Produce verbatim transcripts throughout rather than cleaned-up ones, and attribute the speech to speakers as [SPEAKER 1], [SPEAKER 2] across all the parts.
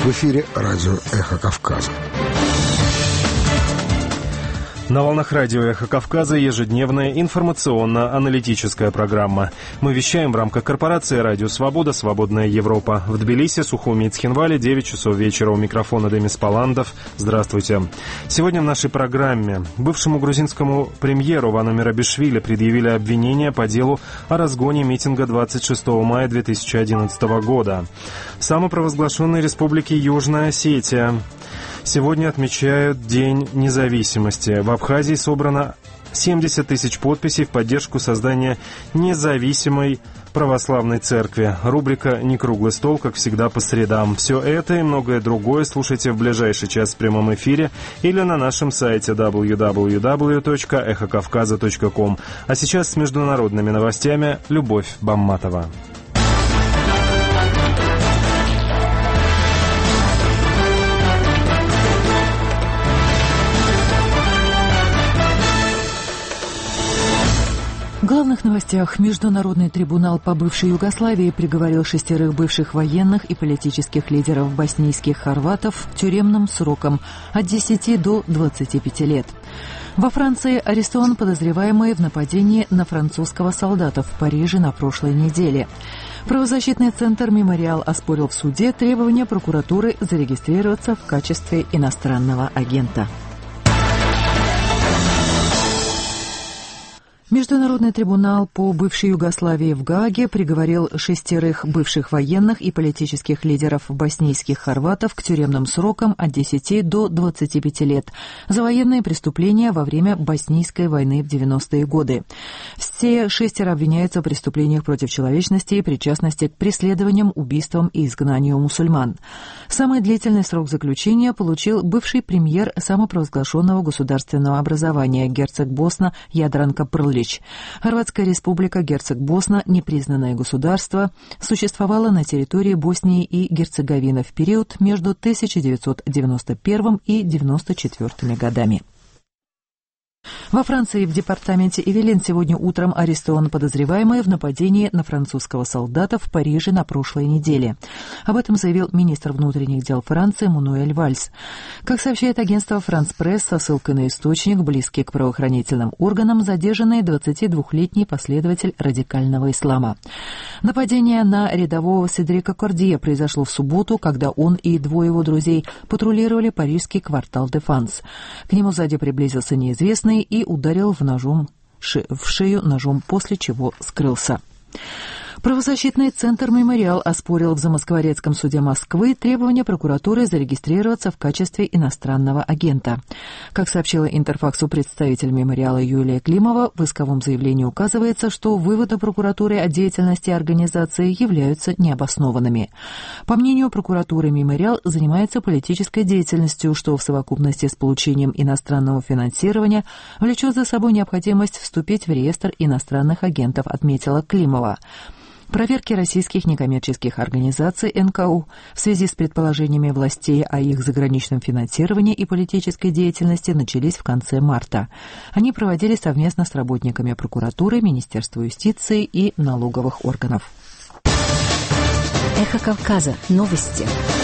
[SPEAKER 1] В эфире радио «Эхо Кавказа».
[SPEAKER 2] На волнах радио «Эхо Кавказа» ежедневная информационно-аналитическая программа. Мы вещаем в рамках корпорации «Радио Свобода. Свободная Европа». В Тбилиси, Сухуми и Цхинвале, девять часов вечера. У микрофона Демис Паландов. Здравствуйте. Сегодня в нашей программе бывшему грузинскому премьеру Вану Мерабишвили предъявили обвинения по делу о разгоне митинга двадцать шестого мая две тысячи одиннадцатого года. В самопровозглашенной республике Южная Осетия сегодня отмечают День независимости. В Абхазии собрано семьдесят тысяч подписей в поддержку создания независимой православной церкви. Рубрика «Не круглый стол», как всегда, по средам. Все это и многое другое слушайте в ближайший час в прямом эфире или на нашем сайте дабл ю дабл ю дабл ю точка эхо кавказа точка ком. А сейчас с международными новостями Любовь Бамматова.
[SPEAKER 3] В главных новостях. Международный трибунал по бывшей Югославии приговорил шестерых бывших военных и политических лидеров боснийских хорватов к тюремным срокам от десяти до двадцати пяти лет. Во Франции арестован подозреваемый в нападении на французского солдата в Париже на прошлой неделе. Правозащитный центр «Мемориал» оспорил в суде требования прокуратуры зарегистрироваться в качестве иностранного агента. Международный трибунал по бывшей Югославии в Гааге приговорил шестерых бывших военных и политических лидеров боснийских хорватов к тюремным срокам от десяти до двадцати пяти лет за военные преступления во время боснийской войны в девяностые годы. Все шестеро обвиняются в преступлениях против человечности и причастности к преследованиям, убийствам и изгнанию мусульман. Самый длительный срок заключения получил бывший премьер самопровозглашенного государственного образования герцог Босна Ядранка Прлич. Хорватская республика Герцог Босна, непризнанное государство, существовала на территории Боснии и Герцеговины в период между тысяча девятьсот девяносто первым и девяносто четвёртыми годами. Во Франции в департаменте Эвелин сегодня утром арестован подозреваемый в нападении на французского солдата в Париже на прошлой неделе. Об этом заявил министр внутренних дел Франции Мануэль Вальс. Как сообщает агентство «Франс Пресс» со ссылкой на источник, близкий к правоохранительным органам, задержанный двадцатидвухлетний последователь радикального ислама. Нападение на рядового Седрика Кордье произошло в субботу, когда он и двое его друзей патрулировали парижский квартал Дефанс. К нему сзади приблизился неизвестный и ударил в, ножом, в шею ножом, после чего скрылся. Правозащитный центр «Мемориал» оспорил в Замоскворецком суде Москвы требования прокуратуры зарегистрироваться в качестве иностранного агента. Как сообщила Интерфаксу представитель «Мемориала» Юлия Климова, в исковом заявлении указывается, что выводы прокуратуры о деятельности организации являются необоснованными. По мнению прокуратуры, «Мемориал» занимается политической деятельностью, что в совокупности с получением иностранного финансирования влечет за собой необходимость вступить в реестр иностранных агентов, отметила Климова. Проверки российских некоммерческих организаций эн ка у в связи с предположениями властей о их заграничном финансировании и политической деятельности начались в конце марта. Они проводились совместно с работниками прокуратуры, Министерства юстиции и налоговых органов.
[SPEAKER 4] Эхо Кавказа. Новости.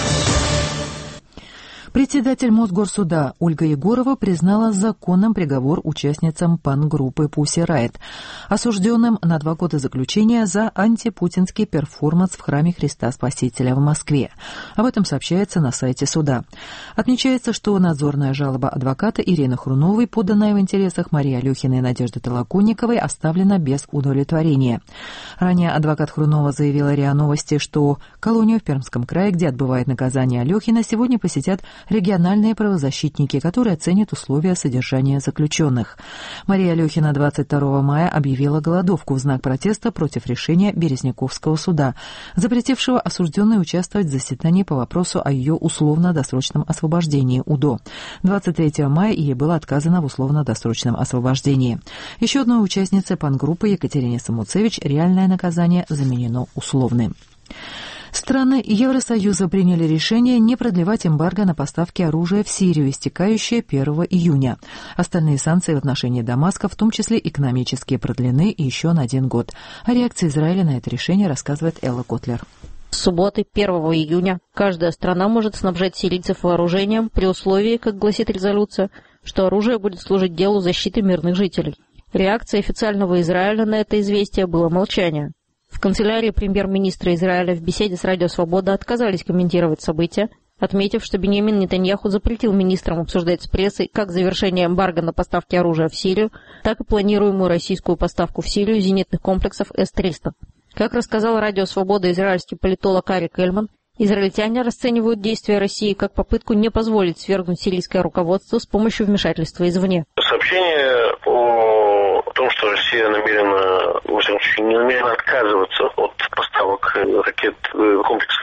[SPEAKER 3] Председатель Мосгорсуда Ольга Егорова признала законным приговор участницам панк-группы Pussy Riot, осужденным на два года заключения за антипутинский перформанс в храме Христа Спасителя в Москве. Об этом сообщается на сайте суда. Отмечается, что надзорная жалоба адвоката Ирины Хруновой, поданная в интересах Марии Алехиной и Надежды Толоконниковой, оставлена без удовлетворения. Ранее адвокат Хрунова заявила РИА Новости, что колонию в Пермском крае, где отбывает наказание Алехина, сегодня посетят региональные правозащитники, которые оценят условия содержания заключенных. Мария Алехина двадцать второго мая объявила голодовку в знак протеста против решения Березняковского суда, запретившего осужденной участвовать в заседании по вопросу о ее условно-досрочном освобождении УДО. двадцать третьего мая ей было отказано в условно-досрочном освобождении. Еще одной участнице панк-группы Екатерине Самуцевич реальное наказание заменено условным. Страны Евросоюза приняли решение не продлевать эмбарго на поставки оружия в Сирию, истекающее первого июня. Остальные санкции в отношении Дамаска, в том числе экономические, продлены еще на один год. О реакции Израиля на это решение рассказывает Элла Котлер.
[SPEAKER 4] субботы, первого июня, каждая страна может снабжать сирийцев вооружением при условии, как гласит резолюция, что оружие будет служить делу защиты мирных жителей. Реакцией официального Израиля на это известие было молчание. В канцелярии премьер-министра Израиля в беседе с Радио Свобода отказались комментировать события, отметив, что Биньямин Нетаньяху запретил министрам обсуждать с прессой как завершение эмбарго на поставки оружия в Сирию, так и планируемую российскую поставку в Сирию зенитных комплексов эс триста. Как рассказал Радио Свобода израильский политолог Арик Эльман, израильтяне расценивают действия России как попытку не позволить свергнуть сирийское руководство с помощью вмешательства извне.
[SPEAKER 5] Сообщение о том, что Россия намерена, во всяком случае, не намерена отказываться от поставок ракет, комплексов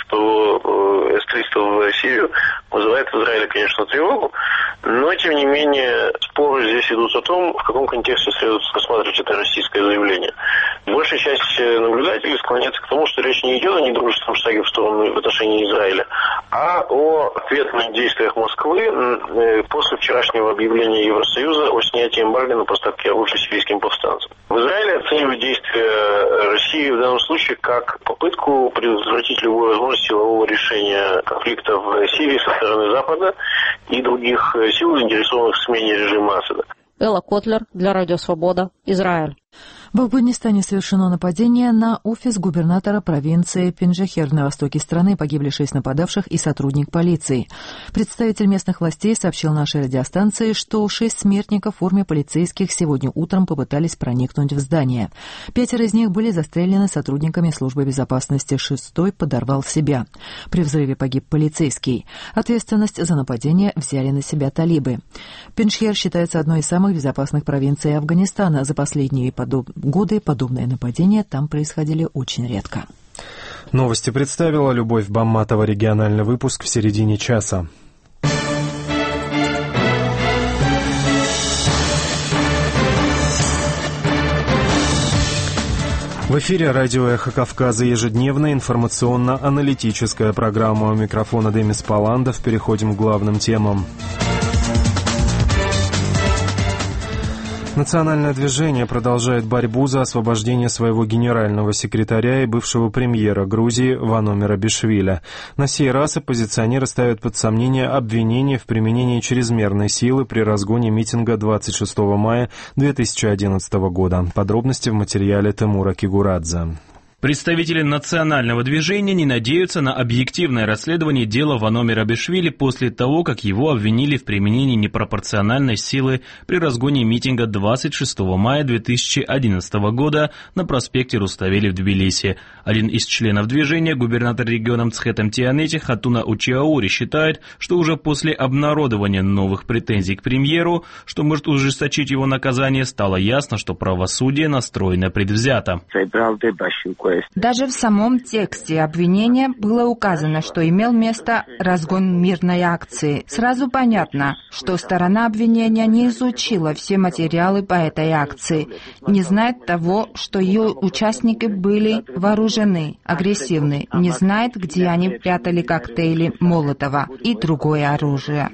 [SPEAKER 5] эс триста в Сирию, вызывает в Израиле, конечно, тревогу, но, тем не менее, споры здесь идут о том, в каком контексте следует рассматривать это российское заявление. Большая часть наблюдателей склоняется к тому, что речь не идет о недружественном шаге в сторону в отношении Израиля, а о ответных действиях Москвы после вчерашнего объявления Евросоюза о снятии эмбарго на поставки оружия сирийским повстанцам. В Израиле оценивают действия России в данном случае как попытку предотвратить любую возможность силового решения конфликта в Сирии со стороны Запада и других сил, заинтересованных в смене режима Асада.
[SPEAKER 4] Элла Котлер для Радио Свобода, Израиль.
[SPEAKER 3] В Афганистане совершено нападение на офис губернатора провинции Пенджахер на востоке страны. Погибли шесть нападавших и сотрудник полиции. Представитель местных властей сообщил нашей радиостанции, что шесть смертников в форме полицейских сегодня утром попытались проникнуть в здание. Пятеро из них были застрелены сотрудниками службы безопасности. Шестой подорвал себя. При взрыве погиб полицейский. Ответственность за нападение взяли на себя талибы. Пенджахер считается одной из самых безопасных провинций Афганистана. За последние подоб... годы подобные нападения там происходили очень редко.
[SPEAKER 2] Новости представила Любовь Бамматова. Региональный выпуск в середине часа. В эфире радио «Эхо Кавказа», ежедневная информационно-аналитическая программа. У микрофона Демис Паландов. Переходим к главным темам. Национальное движение продолжает борьбу за освобождение своего генерального секретаря и бывшего премьера Грузии Вано Мерабишвили. На сей раз оппозиционеры ставят под сомнение обвинения в применении чрезмерной силы при разгоне митинга двадцать шестого мая две тысячи одиннадцатого года. Подробности в материале Тимура Кигурадзе.
[SPEAKER 6] Представители национального движения не надеются на объективное расследование дела Вано Мерабишвили после того, как его обвинили в применении непропорциональной силы при разгоне митинга двадцать шестого мая две тысячи одиннадцатого года на проспекте Руставели в Тбилиси. Один из членов движения, губернатор региона Мцхетам-Тианети Хатуна Учиаури, считает, что уже после обнародования новых претензий к премьеру, что может ужесточить его наказание, стало ясно, что правосудие настроено предвзято.
[SPEAKER 7] Даже в самом тексте обвинения было указано, что имел место разгон мирной акции. Сразу понятно, что сторона обвинения не изучила все материалы по этой акции, не знает того, что ее участники были вооружены, агрессивны, не знает, где они прятали коктейли Молотова и другое оружие.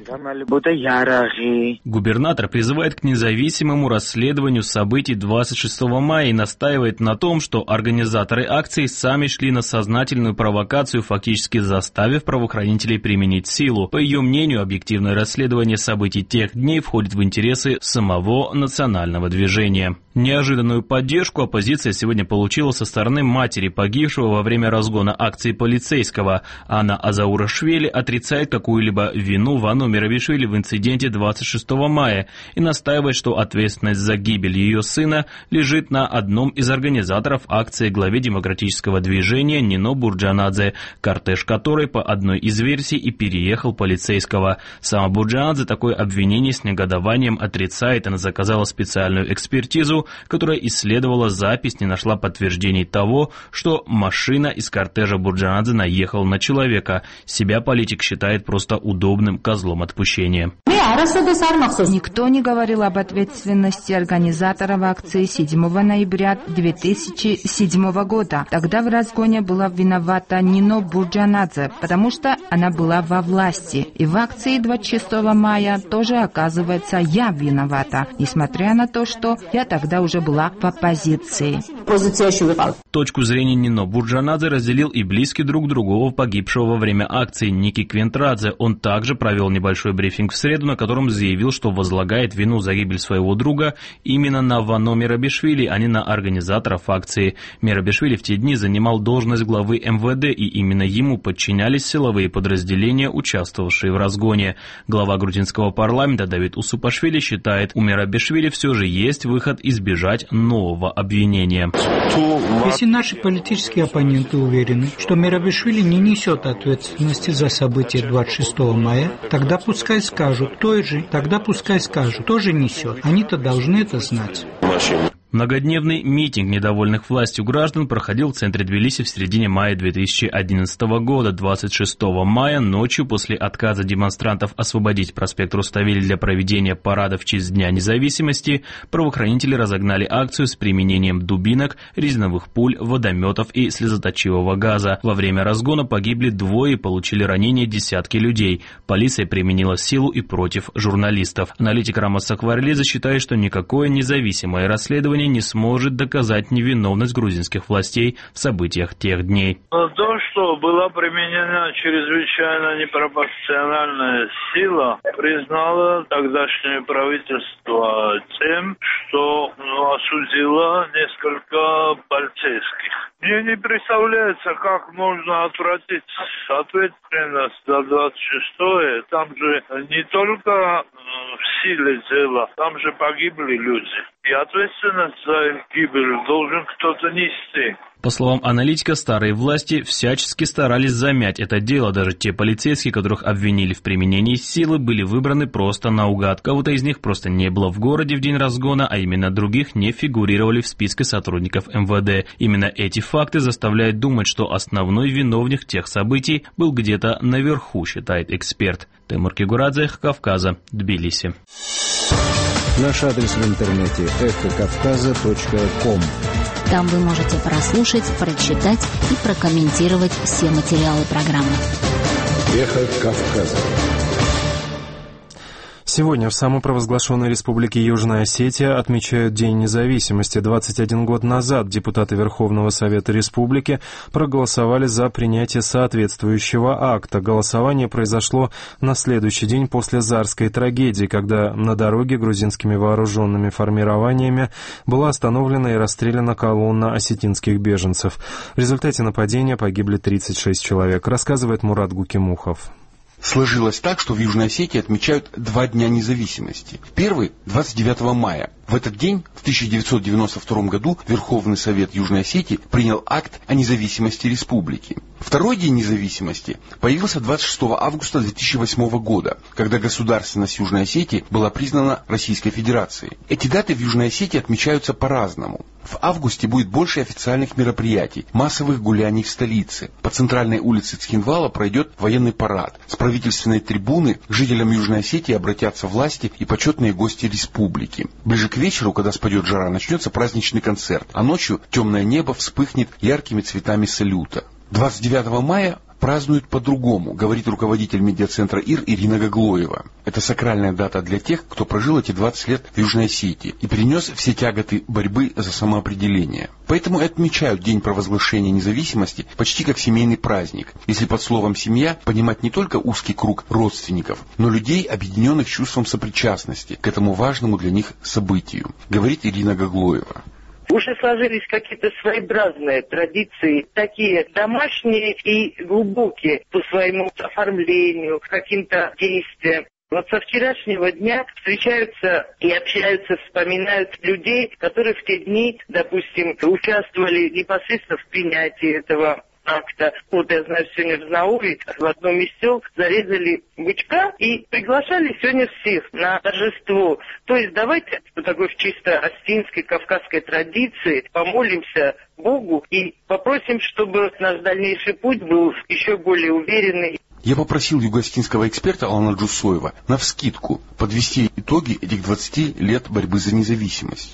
[SPEAKER 6] Губернатор призывает к независимому расследованию событий двадцать шестого мая и настаивает на том, что организаторы акции сами шли на сознательную провокацию, фактически заставив правоохранителей применить силу. По ее мнению, объективное расследование событий тех дней входит в интересы самого национального движения. Неожиданную поддержку оппозиция сегодня получила со стороны матери погибшего во время разгона акции полицейского. Анна Азаурашвили отрицает какую-либо вину Вано Мерабишвили в инциденте двадцать шестого мая и настаивает, что ответственность за гибель ее сына лежит на одном из организаторов акции, главе демократического движения Нино Бурджанадзе, кортеж которой по одной из версий и переехал полицейского. Сама Бурджанадзе такое обвинение с негодованием отрицает. Она заказала специальную экспертизу, которая исследовала запись, не нашла подтверждений того, что машина из кортежа Бурджанадзе наехала на человека. Себя политик считает просто удобным козлом отпущения.
[SPEAKER 7] Никто не говорил об ответственности организаторов акции седьмого ноября две тысячи седьмого года. года. Тогда в разгоне была виновата Нино Бурджанадзе, потому что она была во власти. И в акции двадцать шестого мая тоже, оказывается, я виновата, несмотря на то, что я тогда уже была в оппозиции.
[SPEAKER 6] Точку зрения Нино Бурджанадзе разделил и близкий друг другого погибшего во время акции Ники Квентрадзе. Он также провел небольшой брифинг в среду, на котором заявил, что возлагает вину за гибель своего друга именно на Вано Мерабишвили, а не на организаторов акции. Мерабишвили в те дни занимал должность главы эм вэ дэ, и именно ему подчинялись силовые подразделения, участвовавшие в разгоне. Глава грузинского парламента Давид Усупашвили считает, у Мерабишвили все же есть выход избежать нового обвинения.
[SPEAKER 8] Если наши политические оппоненты уверены, что Мерабишвили не несет ответственности за события двадцать шестого мая, тогда пускай скажут, той же, тогда пускай скажут, тоже несет. Они-то должны это знать.
[SPEAKER 6] Многодневный митинг недовольных властью граждан проходил в центре Тбилиси в середине мая две тысячи одиннадцатого года. двадцать шестого мая ночью, после отказа демонстрантов освободить проспект Руставели для проведения парада в честь Дня независимости, правоохранители разогнали акцию с применением дубинок, резиновых пуль, водометов и слезоточивого газа. Во время разгона погибли двое и получили ранения десятки людей. Полиция применила силу и против журналистов. Аналитик Рамос Сакварелидзе считает, что никакое независимое расследование не сможет доказать невиновность грузинских властей в событиях тех дней.
[SPEAKER 9] То, что была применена чрезвычайно непропорциональная сила, признало тогдашнее правительство тем, что осудило несколько полицейских. Мне не представляется, как можно отвратить ответственность за двадцать шестое. Там же не только в силе дела, там же погибли люди. И ответственность за их гибель должен кто-то нести.
[SPEAKER 6] По словам аналитика, старые власти всячески старались замять это дело. Даже те полицейские, которых обвинили в применении силы, были выбраны просто наугад. Кого-то из них просто не было в городе в день разгона, а именно других не фигурировали в списке сотрудников эм вэ дэ. Именно эти факты заставляют думать, что основной виновник тех событий был где-то наверху, считает эксперт. Тимур Кигурадзе, Кавказа, Тбилиси.
[SPEAKER 1] Наш адрес в интернете эхо кавказа точка ком.
[SPEAKER 10] Там вы можете прослушать, прочитать и прокомментировать все материалы программы.
[SPEAKER 1] Эхо Кавказа.
[SPEAKER 2] Сегодня в самопровозглашенной республике Южная Осетия отмечают День независимости. двадцать один год назад депутаты Верховного Совета Республики проголосовали за принятие соответствующего акта. Голосование произошло на следующий день после Зарской трагедии, когда на дороге грузинскими вооруженными формированиями была остановлена и расстреляна колонна осетинских беженцев. В результате нападения погибли тридцать шесть человек, рассказывает Мурат Гукимухов.
[SPEAKER 11] Сложилось так, что в Южной Осетии отмечают два дня независимости. Первый – двадцать девятого мая. В этот день, в тысяча девятьсот девяносто втором году, Верховный Совет Южной Осетии принял акт о независимости республики. Второй день независимости появился двадцать шестого августа две тысячи восьмого года, когда государственность Южной Осетии была признана Российской Федерацией. Эти даты в Южной Осетии отмечаются по-разному. В августе будет больше официальных мероприятий, массовых гуляний в столице. По центральной улице Цхинвала пройдет военный парад. С правительственной трибуны к жителям Южной Осетии обратятся власти и почетные гости республики. Ближе к вечеру, когда спадет жара, начнется праздничный концерт, а ночью темное небо вспыхнет яркими цветами салюта. двадцать девятого мая празднуют по-другому, говорит руководитель медиацентра ИР Ирина Гаглоева. Это сакральная дата для тех, кто прожил эти двадцать лет в Южной Осетии и перенес все тяготы борьбы за самоопределение. Поэтому и отмечают День провозглашения независимости почти как семейный праздник, если под словом «семья» понимать не только узкий круг родственников, но людей, объединенных чувством сопричастности к этому важному для них событию, говорит Ирина Гаглоева.
[SPEAKER 12] Уже сложились какие-то своеобразные традиции, такие домашние и глубокие по своему оформлению, каким-то действиям. Вот со вчерашнего дня встречаются и общаются, вспоминают людей, которые в те дни, допустим, участвовали непосредственно в принятии этого акта. Вот я знаю, сегодня в Знауре в одном из сел зарезали бычка и приглашали сегодня всех на торжество. То есть давайте по такой чисто осетинской, кавказской традиции помолимся Богу и попросим, чтобы наш дальнейший путь был еще более уверенный.
[SPEAKER 11] Я попросил юго-осетинского эксперта Алана Джусоева навскидку подвести итоги этих двадцати лет борьбы за независимость.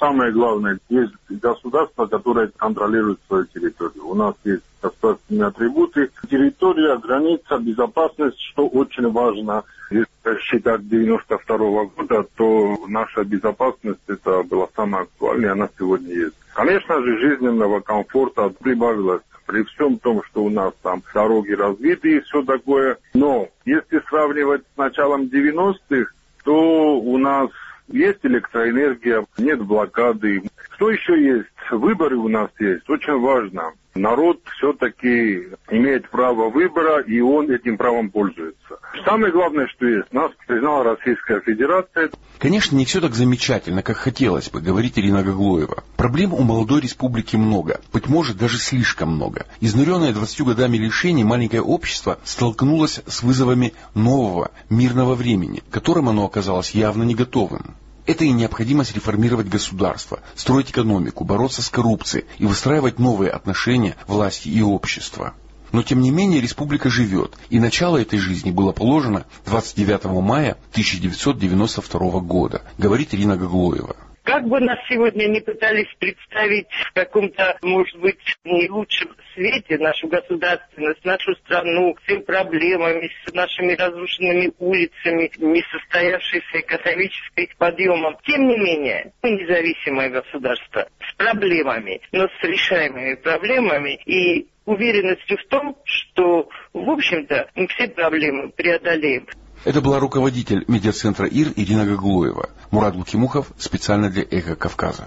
[SPEAKER 13] самое главное, есть государство, которое контролирует свою территорию. У нас есть государственные атрибуты. Территория, граница, безопасность, что очень важно. Если считать девяносто второго года, то наша безопасность, это была самая актуальная, она сегодня есть. Конечно же, жизненного комфорта прибавилось. При всем том, что у нас там дороги разбиты и все такое. Но если сравнивать с началом девяностых, то у нас есть электроэнергия, нет блокады. Что еще есть? Выборы у нас есть. Очень важно. Народ все-таки имеет право выбора, и он этим правом пользуется. Самое главное, что есть, нас признала Российская Федерация.
[SPEAKER 11] Конечно, не все так замечательно, как хотелось бы, говорит Ирина Гаглоева. Проблем у молодой республики много, быть может, даже слишком много. Изнуренное двадцатью годами лишений, маленькое общество столкнулось с вызовами нового, мирного времени, к которым оно оказалось явно не готовым. Это и необходимость реформировать государство, строить экономику, бороться с коррупцией и выстраивать новые отношения власти и общества. Но тем не менее республика живет, и начало этой жизни было положено двадцать девятого мая тысяча девятьсот девяносто второго года, говорит Ирина Гаглоева.
[SPEAKER 12] Как бы нас сегодня не пытались представить в каком-то, может быть, не лучшем свете нашу государственность, нашу страну, с их проблемами, с нашими разрушенными улицами, несостоявшейся экономическим подъемом. Тем не менее, мы независимое государство с проблемами, но с решаемыми проблемами и уверенностью в том, что, в общем-то, мы все проблемы преодолеем.
[SPEAKER 11] Это была руководитель медиацентра ИР Ирина Гаглоева. Мурат Лукимухов специально для «Эхо Кавказа».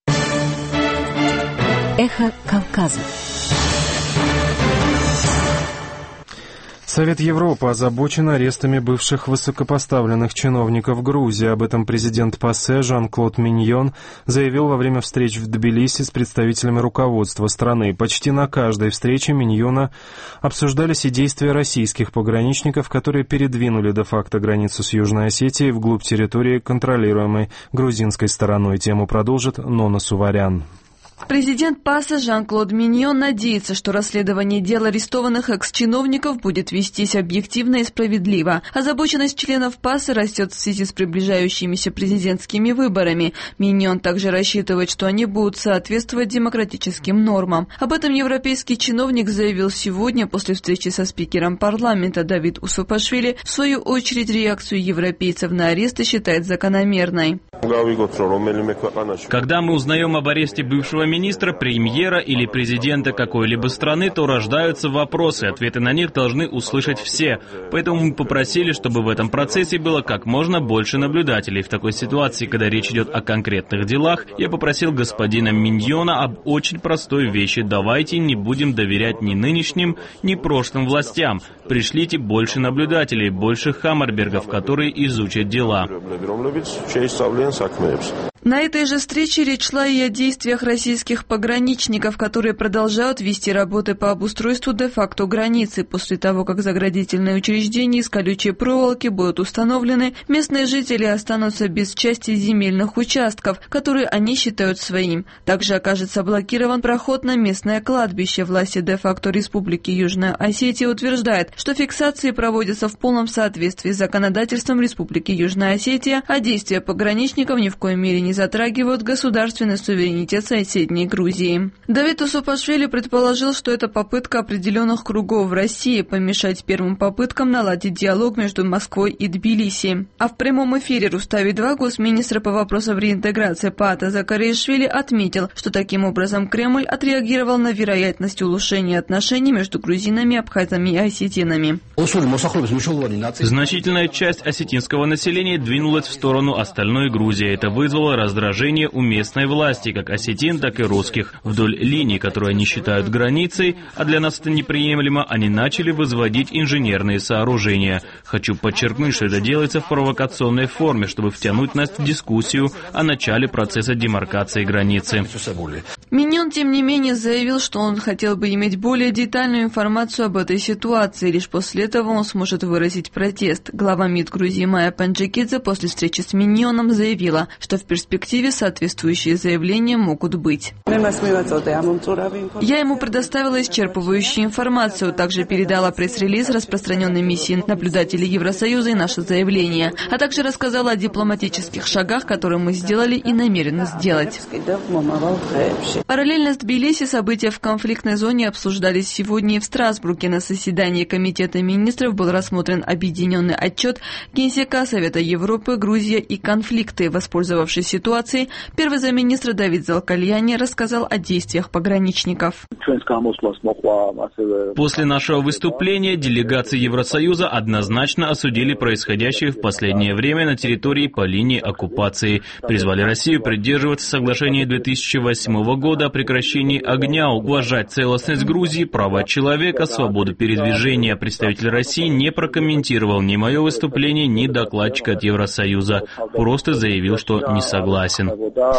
[SPEAKER 10] «Эхо Кавказа».
[SPEAKER 2] Совет Европы озабочен арестами бывших высокопоставленных чиновников Грузии. Об этом президент ПАСЕ Жан-Клод Миньон заявил во время встреч в Тбилиси с представителями руководства страны. Почти на каждой встрече Миньона обсуждались и действия российских пограничников, которые передвинули де-факто границу с Южной Осетией вглубь территории, контролируемой грузинской стороной. Тему продолжит Нона Суварян.
[SPEAKER 14] Президент ПАСЕ Жан-Клод Миньон надеется, что расследование дел арестованных экс-чиновников будет вестись объективно и справедливо. Озабоченность членов ПАСЕ растет в связи с приближающимися президентскими выборами. Миньон также рассчитывает, что они будут соответствовать демократическим нормам. Об этом европейский чиновник заявил сегодня после встречи со спикером парламента Давид Усупашвили. В свою очередь, реакцию европейцев на аресты считает закономерной.
[SPEAKER 6] Когда мы узнаем об аресте бывшего министра, премьера или президента какой-либо страны, то рождаются вопросы, ответы на них должны услышать все. Поэтому мы попросили, чтобы в этом процессе было как можно больше наблюдателей. В такой ситуации, когда речь идет о конкретных делах, я попросил господина Миньона об очень простой вещи. Давайте не будем доверять ни нынешним, ни прошлым властям. Пришлите больше наблюдателей, больше Хаммербергов, которые изучат дела.
[SPEAKER 14] На этой же встрече речь шла и о действиях российских пограничников, которые продолжают вести работы по обустройству де-факто границы. После того, как заградительные учреждения из колючей проволоки будут установлены, местные жители останутся без части земельных участков, которые они считают своим. Также окажется блокирован проход на местное кладбище. Власти де-факто Республики Южная Осетия утверждают, что фиксации проводятся в полном соответствии с законодательством Республики Южная Осетия, а действия пограничников ни в коей мере не затрагивают государственный суверенитет соседней Грузии. Давид Усупашвили предположил, что это попытка определенных кругов в России помешать первым попыткам наладить диалог между Москвой и Тбилиси. А в прямом эфире Рустави-два госминистр по вопросам реинтеграции Паата Закаришвили отметил, что таким образом Кремль отреагировал на вероятность улучшения отношений между грузинами, абхазами и осетинами.
[SPEAKER 6] Значительная часть осетинского населения двинулась в сторону остальной Грузии. Это вызвало раздражение у местной власти, как осетин, так и русских. Вдоль линий, которые они считают границей, а для нас это неприемлемо, они начали возводить инженерные сооружения. Хочу подчеркнуть, что это делается в провокационной форме, чтобы втянуть нас в дискуссию о начале процесса демаркации границы.
[SPEAKER 14] Миньон, тем не менее, заявил, что он хотел бы иметь более детальную информацию об этой ситуации. Лишь после этого он сможет выразить протест. Глава МИД Грузии Майя Панджикидзе после встречи с Миньоном заявила, что в перспективе перспективе соответствующие заявления могут быть. Я ему предоставила исчерпывающую информацию, также передала пресс-релиз, распространенный миссией наблюдателей Евросоюза, и наше заявление, а также рассказала о дипломатических шагах, которые мы сделали и намерены сделать. Параллельно с Тбилиси события в конфликтной зоне обсуждались сегодня и в Страсбурге. На заседании Комитета министров был рассмотрен объединенный отчет Генсека Совета Европы, Грузия и конфликты. Воспользовавшись ситуацией, первый замминистра Давид Залкальяни рассказал о действиях пограничников.
[SPEAKER 6] После нашего выступления делегации Евросоюза однозначно осудили происходящее в последнее время на территории по линии оккупации. Призвали Россию придерживаться соглашения две тысячи восьмого года о прекращении огня, уважать целостность Грузии, права человека, свободу передвижения. Представитель России не прокомментировал ни мое выступление, ни докладчика от Евросоюза. Просто заявил, что не согласен.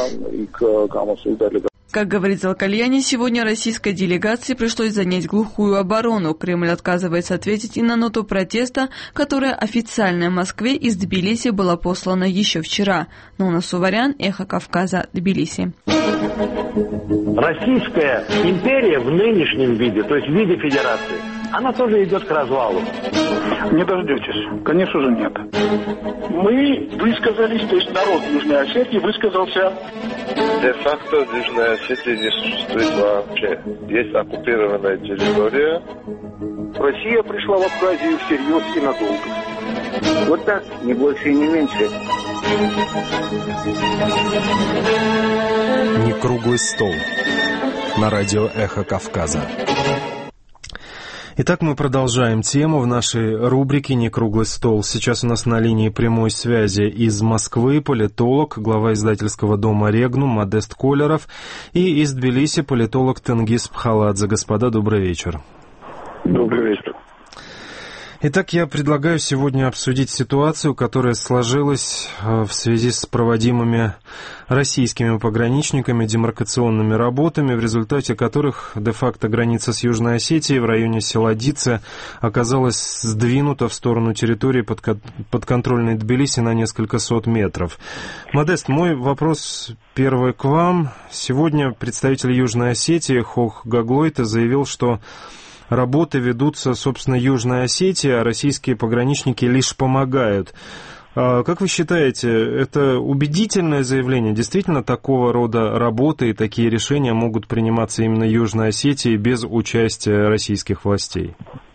[SPEAKER 14] Как говорит Залкальяни, сегодня российской делегации пришлось занять глухую оборону. Кремль отказывается ответить и на ноту протеста, которая официально Москве из Тбилиси была послана еще вчера. Нуна Суварян, Эхо Кавказа, Тбилиси.
[SPEAKER 15] Российская империя в нынешнем виде, то есть в виде федерации, она тоже идет к развалу.
[SPEAKER 13] Не дождетесь. Конечно же, нет. Мы высказались, то есть народ Южной Осетии высказался.
[SPEAKER 16] Де-факто в Южной Осетии не существует вообще. Есть оккупированная территория.
[SPEAKER 13] Россия пришла в Абхазию всерьез и надолго.
[SPEAKER 17] Вот так, не больше и не меньше.
[SPEAKER 2] Не круглый стол. На радио «Эхо Кавказа». Итак, мы продолжаем тему в нашей рубрике «Не круглый стол». Сейчас у нас на линии прямой связи из Москвы политолог, глава издательского дома «Регнум» Модест Колеров и из Тбилиси политолог Тенгиз Пхаладзе. Господа, добрый вечер.
[SPEAKER 13] Добрый вечер.
[SPEAKER 2] Итак, я предлагаю сегодня обсудить ситуацию, которая сложилась в связи с проводимыми российскими пограничниками демаркационными работами, в результате которых де-факто граница с Южной Осетией в районе села Дице оказалась сдвинута в сторону территории подконтрольной Тбилиси на несколько сот метров. Модест, мой вопрос первый к вам. Сегодня представитель Южной Осетии Хох Гаглойта заявил, что работы ведутся, собственно, Южной Осетии, а российские пограничники лишь помогают. Как вы считаете, это убедительное заявление? Действительно, такого рода работы и такие решения могут приниматься именно Южной Осетией без участия российских властей?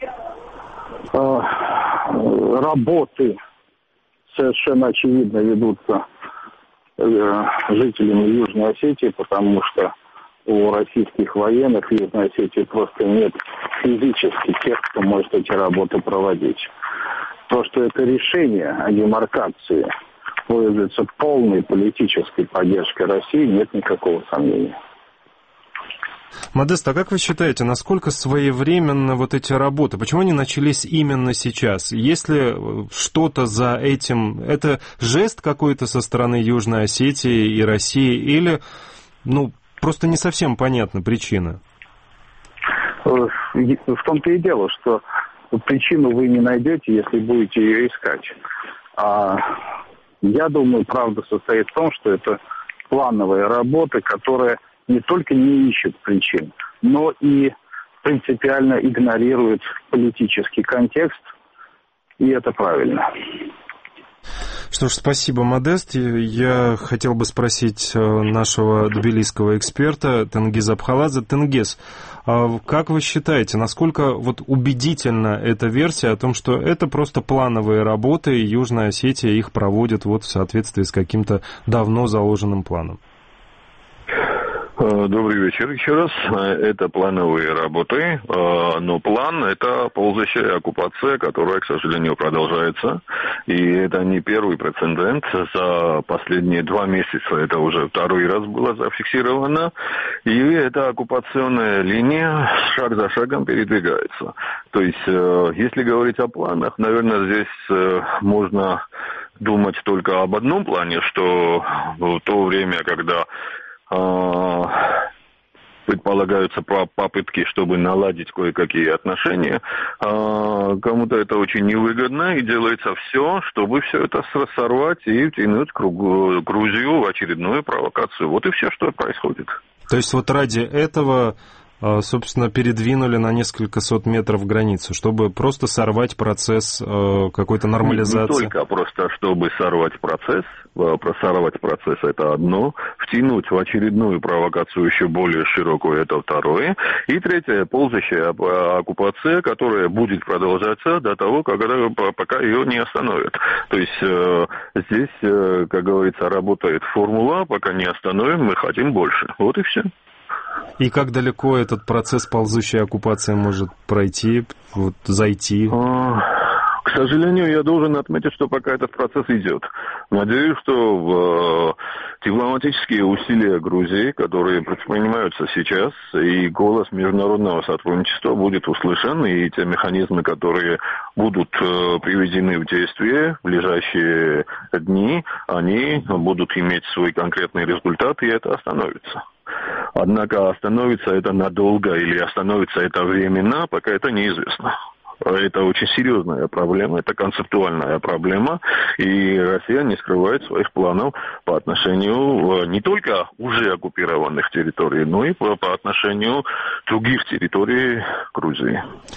[SPEAKER 13] Работы совершенно очевидно ведутся жителями Южной Осетии, потому что у российских военных в Южной Осетии просто нет физически тех, кто может эти работы проводить. То, что это решение о демаркации пользуется полной политической поддержкой России, нет никакого сомнения.
[SPEAKER 2] Модест, а как вы считаете, насколько своевременно вот эти работы, почему они начались именно сейчас? Есть ли что-то за этим, это жест какой-то со стороны Южной Осетии и России, или, ну, просто не совсем понятна причина?
[SPEAKER 13] В том-то и дело, что причину вы не найдете, если будете ее искать. А я думаю, правда состоит в том, что это плановая работа, которая не только не ищет причин, но и принципиально игнорирует политический контекст, и это правильно.
[SPEAKER 2] Что ж, спасибо, Модест. Я хотел бы спросить нашего тбилисского эксперта Тенгиза Пхаладзе. Тенгиз, как вы считаете, насколько вот убедительна эта версия о том, что это просто плановые работы, и Южная Осетия их проводит вот в соответствии с каким-то давно заложенным планом?
[SPEAKER 16] Добрый вечер еще раз. Это плановые работы, но план – это ползающая оккупация, которая, к сожалению, продолжается. И это не первый прецедент. За последние два месяца это уже второй раз было зафиксировано. И эта оккупационная линия шаг за шагом передвигается. То есть, если говорить о планах, наверное, здесь можно думать только об одном плане, что в то время, когда предполагаются попытки, чтобы наладить кое-какие отношения, кому-то это очень невыгодно, и делается все, чтобы все это сорвать и втянуть Грузию в очередную провокацию. Вот и все, что происходит.
[SPEAKER 2] То есть вот ради этого, собственно, передвинули на несколько сот метров границу, чтобы просто сорвать процесс какой-то нормализации?
[SPEAKER 16] Не только просто, чтобы сорвать процесс, просорвать процесс это одно, втянуть в очередную провокацию еще более широкую это второе, и третье, ползающая оккупация, которая будет продолжаться до того, когда, пока ее не остановят. То есть здесь, как говорится, работает формула, пока не остановим, мы хотим больше. Вот и все.
[SPEAKER 2] И как далеко этот процесс ползущей оккупации может пройти, вот, зайти?
[SPEAKER 16] К сожалению, я должен отметить, что пока этот процесс идет. Надеюсь, что в дипломатические усилия Грузии, которые предпринимаются сейчас, и голос международного сотрудничества будет услышан, и те механизмы, которые будут приведены в действие в ближайшие дни, они будут иметь свой конкретный результат, и это остановится. Однако остановится это надолго или остановится это временно, пока это неизвестно. Это очень серьезная проблема, это концептуальная проблема, и Россия не скрывает своих планов по отношению не только уже оккупированных территорий, но и по, по отношению других территорий Грузии.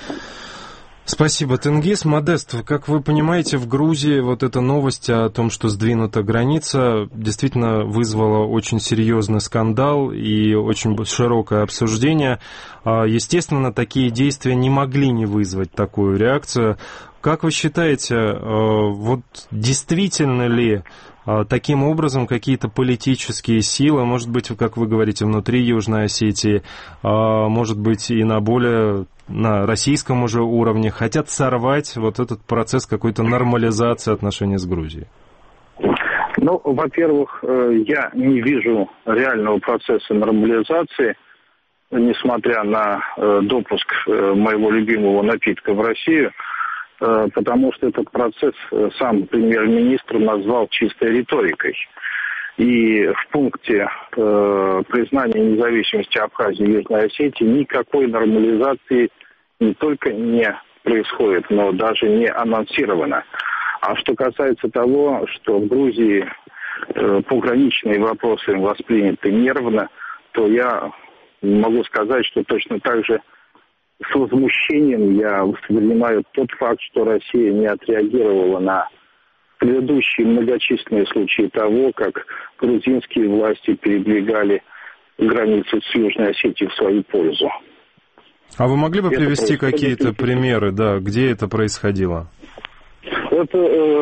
[SPEAKER 2] Спасибо, Тенгиз. Модест, как вы понимаете, в Грузии вот эта новость о том, что сдвинута граница, действительно вызвала очень серьезный скандал и очень широкое обсуждение. Естественно, такие действия не могли не вызвать такую реакцию. Как вы считаете, вот действительно ли таким образом какие-то политические силы, может быть, как вы говорите, внутри Южной Осетии, может быть, и на более, на российском уже уровне, хотят сорвать вот этот процесс какой-то нормализации отношений с Грузией?
[SPEAKER 18] Ну, во-первых, я не вижу реального процесса нормализации, несмотря на допуск моего любимого напитка в Россию, потому что этот процесс сам премьер-министр назвал чистой риторикой. И в пункте э, признания независимости Абхазии и Южной Осетии никакой нормализации не только не происходит, но даже не анонсировано. А что касается того, что в Грузии э, пограничные вопросы восприняты нервно, то я могу сказать, что точно так же с возмущением я воспринимаю тот факт, что Россия не отреагировала на предыдущие многочисленные случаи того, как грузинские власти передвигали границу с Южной Осетией в свою пользу.
[SPEAKER 2] А вы могли бы это привести какие-то примеры, да, где это происходило?
[SPEAKER 18] Это, э,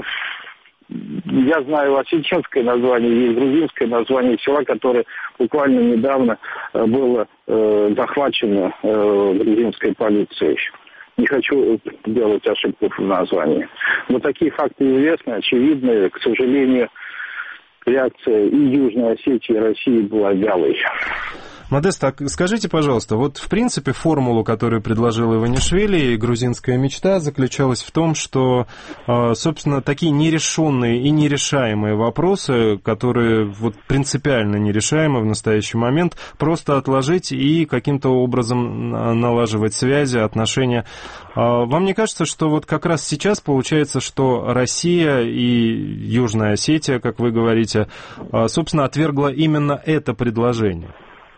[SPEAKER 18] я знаю осетинское название, есть грузинское название села, которое буквально недавно было э, захвачено э, грузинской полицией. Не хочу делать ошибку в названии. Но такие факты известны, очевидны. К сожалению, реакция и Южной Осетии, и России была вялой.
[SPEAKER 2] Модест, так скажите, пожалуйста, вот в принципе формулу, которую предложил Иванишвили, и грузинская мечта заключалась в том, что, собственно, такие нерешенные и нерешаемые вопросы, которые вот принципиально нерешаемы в настоящий момент, просто отложить и каким-то образом налаживать связи, отношения. Вам не кажется, что вот как раз сейчас получается, что Россия и Южная Осетия, как вы говорите, собственно, отвергла именно это предложение?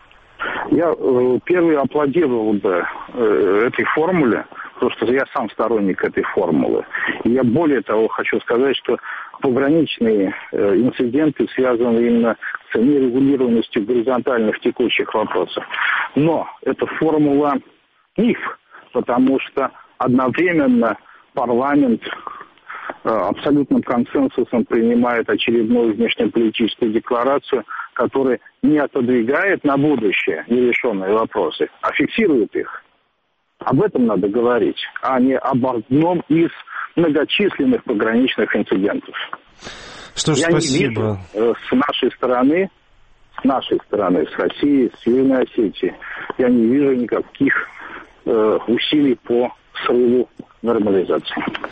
[SPEAKER 18] Я э, первый аплодировал бы э, этой формуле, потому что я сам сторонник этой формулы. И я более того хочу сказать, что пограничные э, инциденты связаны именно с нерегулированностью горизонтальных текущих вопросов. Но эта формула миф, потому что одновременно парламент э, абсолютным консенсусом принимает очередную внешнеполитическую декларацию, который не отодвигает на будущее нерешенные вопросы, а фиксирует их. Об этом надо говорить, а не об одном из многочисленных пограничных инцидентов.
[SPEAKER 2] Что ж,
[SPEAKER 18] Я
[SPEAKER 2] спасибо.
[SPEAKER 18] не вижу с нашей стороны, с нашей стороны, с России, с Южной Осетии, я не вижу никаких э, усилий по срыву нормализации.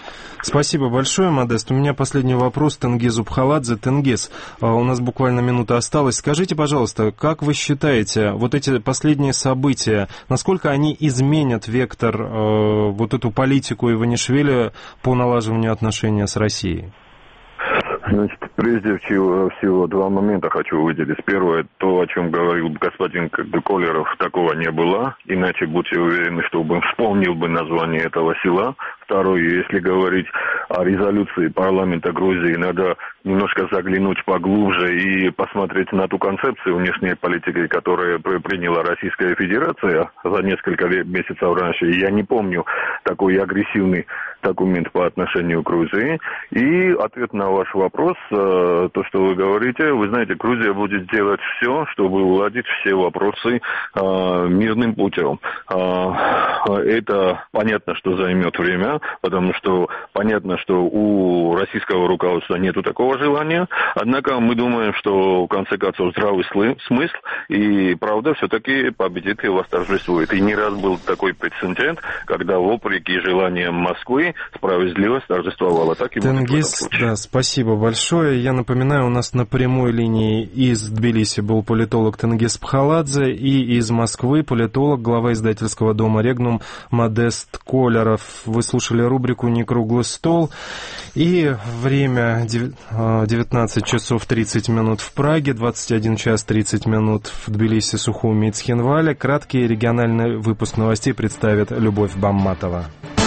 [SPEAKER 2] Спасибо большое, Модест. У меня последний вопрос Тенгизу Бхаладзе. Тенгиз, у нас буквально минута осталась. Скажите, пожалуйста, как вы считаете, вот эти последние события, насколько они изменят вектор, э, вот эту политику Иванишвили по налаживанию отношений с Россией?
[SPEAKER 16] Значит, прежде всего, всего два момента хочу выделить. Первое, то, о чем говорил господин как бы, Колеров, такого не было. Иначе будьте уверены, что он вспомнил бы название этого села. Второе, если говорить о резолюции парламента Грузии, надо немножко заглянуть поглубже и посмотреть на ту концепцию внешней политики, которую приняла Российская Федерация за несколько месяцев раньше. Я не помню такой агрессивный документ по отношению к Грузии. И ответ на ваш вопрос, то, что вы говорите, вы знаете, Грузия будет делать все, чтобы уладить все вопросы мирным путем. Это понятно, что займет время, потому что понятно, что у российского руководства нету такого желания. Однако мы думаем, что в конце концов здравый смысл и правда все-таки победит и восторжествует. И не раз был такой прецедент, когда вопреки желаниям Москвы справедливость торжествовала. Так и будет в этом случае.
[SPEAKER 2] Да, спасибо большое. Я напоминаю, у нас на прямой линии из Тбилиси был политолог Тенгиз Бхаладзе и из Москвы политолог, глава издательского дома «Регнум» Модест Колеров. Вы слушали рубрику «Не круглый стол». И время девятнадцать часов тридцать минут в Праге, двадцать один час тридцать минут в Тбилиси, Сухуми и Цхинвале. Краткий региональный выпуск новостей представит Любовь Бамматова.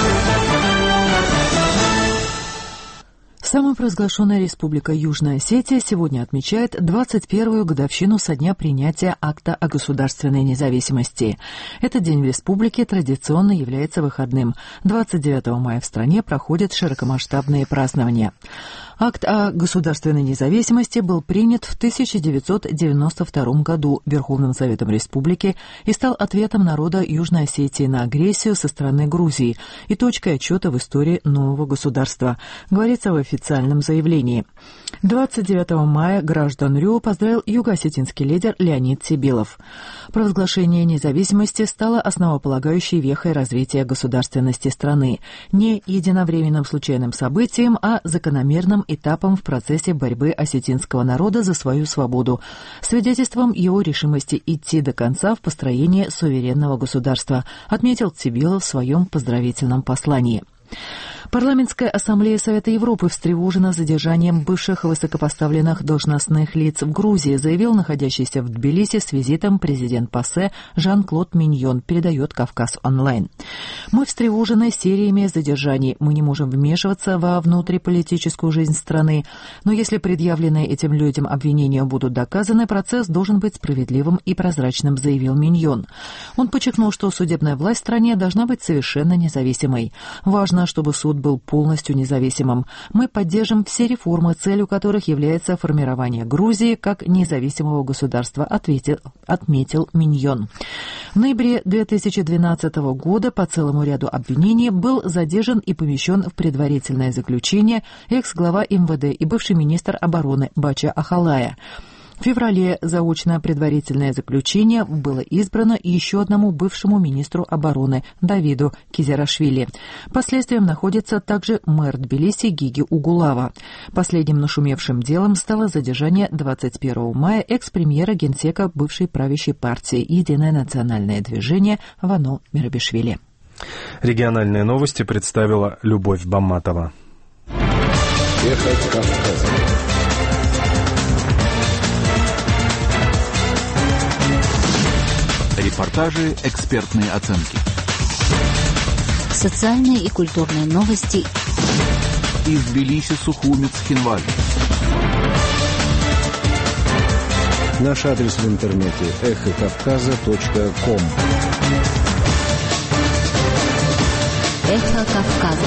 [SPEAKER 3] Самопровозглашенная Республика Южная Осетия сегодня отмечает двадцать первую годовщину со дня принятия акта о государственной независимости. Этот день в республике традиционно является выходным. двадцать девятого мая в стране проходят широкомасштабные празднования. Акт о государственной независимости был принят в тысяча девятьсот девяносто втором году Верховным Советом Республики и стал ответом народа Южной Осетии на агрессию со стороны Грузии и точкой отчета в истории нового государства, говорится в официальном заявлении. двадцать девятого мая граждан РИО поздравил юго-осетинский лидер Леонид Сибилов. Провозглашение независимости стало основополагающей вехой развития государственности страны, не единовременным случайным событием, а закономерным этапом в процессе борьбы осетинского народа за свою свободу, свидетельством его решимости идти до конца в построении суверенного государства, отметил Сибилов в своем поздравительном послании. Парламентская ассамблея Совета Европы встревожена задержанием бывших высокопоставленных должностных лиц в Грузии, заявил находящийся в Тбилиси с визитом президент ПАСЕ Жан-Клод Миньон, передает Кавказ онлайн. Мы встревожены сериями задержаний. Мы не можем вмешиваться во внутриполитическую жизнь страны, но если предъявленные этим людям обвинения будут доказаны, процесс должен быть справедливым и прозрачным, заявил Миньон. Он подчеркнул, что судебная власть в стране должна быть совершенно независимой. Важно, чтобы суд был полностью независимым. Мы поддержим все реформы, целью которых является формирование Грузии как независимого государства, ответил, отметил Миньон. В ноябре две тысячи двенадцатого года по целому ряду обвинений был задержан и помещен в предварительное заключение экс-глава МВД и бывший министр обороны Бача Ахалая. В феврале заочное предварительное заключение было избрано еще одному бывшему министру обороны Давиду Кизерашвили. Под следствием находится также мэр Тбилиси Гиги Угулава. Последним нашумевшим делом стало задержание двадцать первого мая экс-премьера генсека бывшей правящей партии «Единое национальное движение» Вано Мерабишвили.
[SPEAKER 2] Региональные новости представила Любовь Бамматова.
[SPEAKER 1] Ехать Кавказа.
[SPEAKER 19] Репортажи, экспертные оценки.
[SPEAKER 10] Социальные и культурные новости.
[SPEAKER 19] Из Тбилиси, Сухуми, Цхинвале.
[SPEAKER 1] Наш адрес в интернете эхо кавказа точка ком.
[SPEAKER 10] Эхо Кавказа.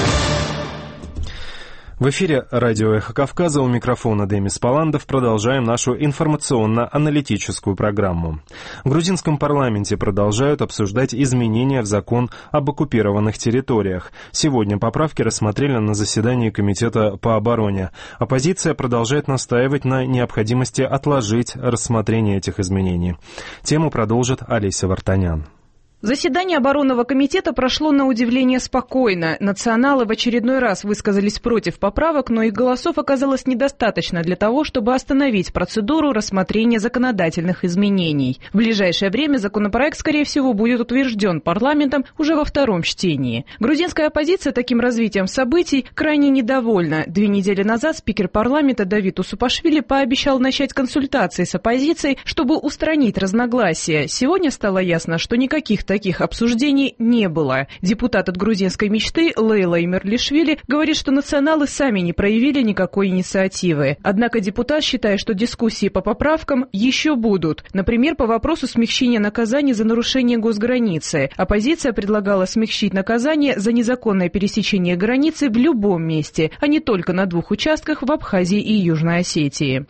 [SPEAKER 2] В эфире радио «Эхо Кавказа», у микрофона Демис Паландов. Продолжаем нашу информационно-аналитическую программу. В грузинском парламенте продолжают обсуждать изменения в закон об оккупированных территориях. Сегодня поправки рассмотрели на заседании Комитета по обороне. Оппозиция продолжает настаивать на необходимости отложить рассмотрение этих изменений. Тему продолжит Олеся Вартанян.
[SPEAKER 20] Заседание оборонного комитета прошло на удивление спокойно. Националы в очередной раз высказались против поправок, но их голосов оказалось недостаточно для того, чтобы остановить процедуру рассмотрения законодательных изменений. В ближайшее время законопроект, скорее всего, будет утвержден парламентом уже во втором чтении. Грузинская оппозиция таким развитием событий крайне недовольна. Две недели назад спикер парламента Давид Усупашвили пообещал начать консультации с оппозицией, чтобы устранить разногласия. Сегодня стало ясно, что никаких таких обсуждений не было. Депутат от грузинской мечты Лейла Имерлишвили говорит, что националы сами не проявили никакой инициативы. Однако депутат считает, что дискуссии по поправкам еще будут. Например, по вопросу смягчения наказаний за нарушение госграницы. Оппозиция предлагала смягчить наказание за незаконное пересечение границы в любом месте, а не только на двух участках в Абхазии и Южной Осетии.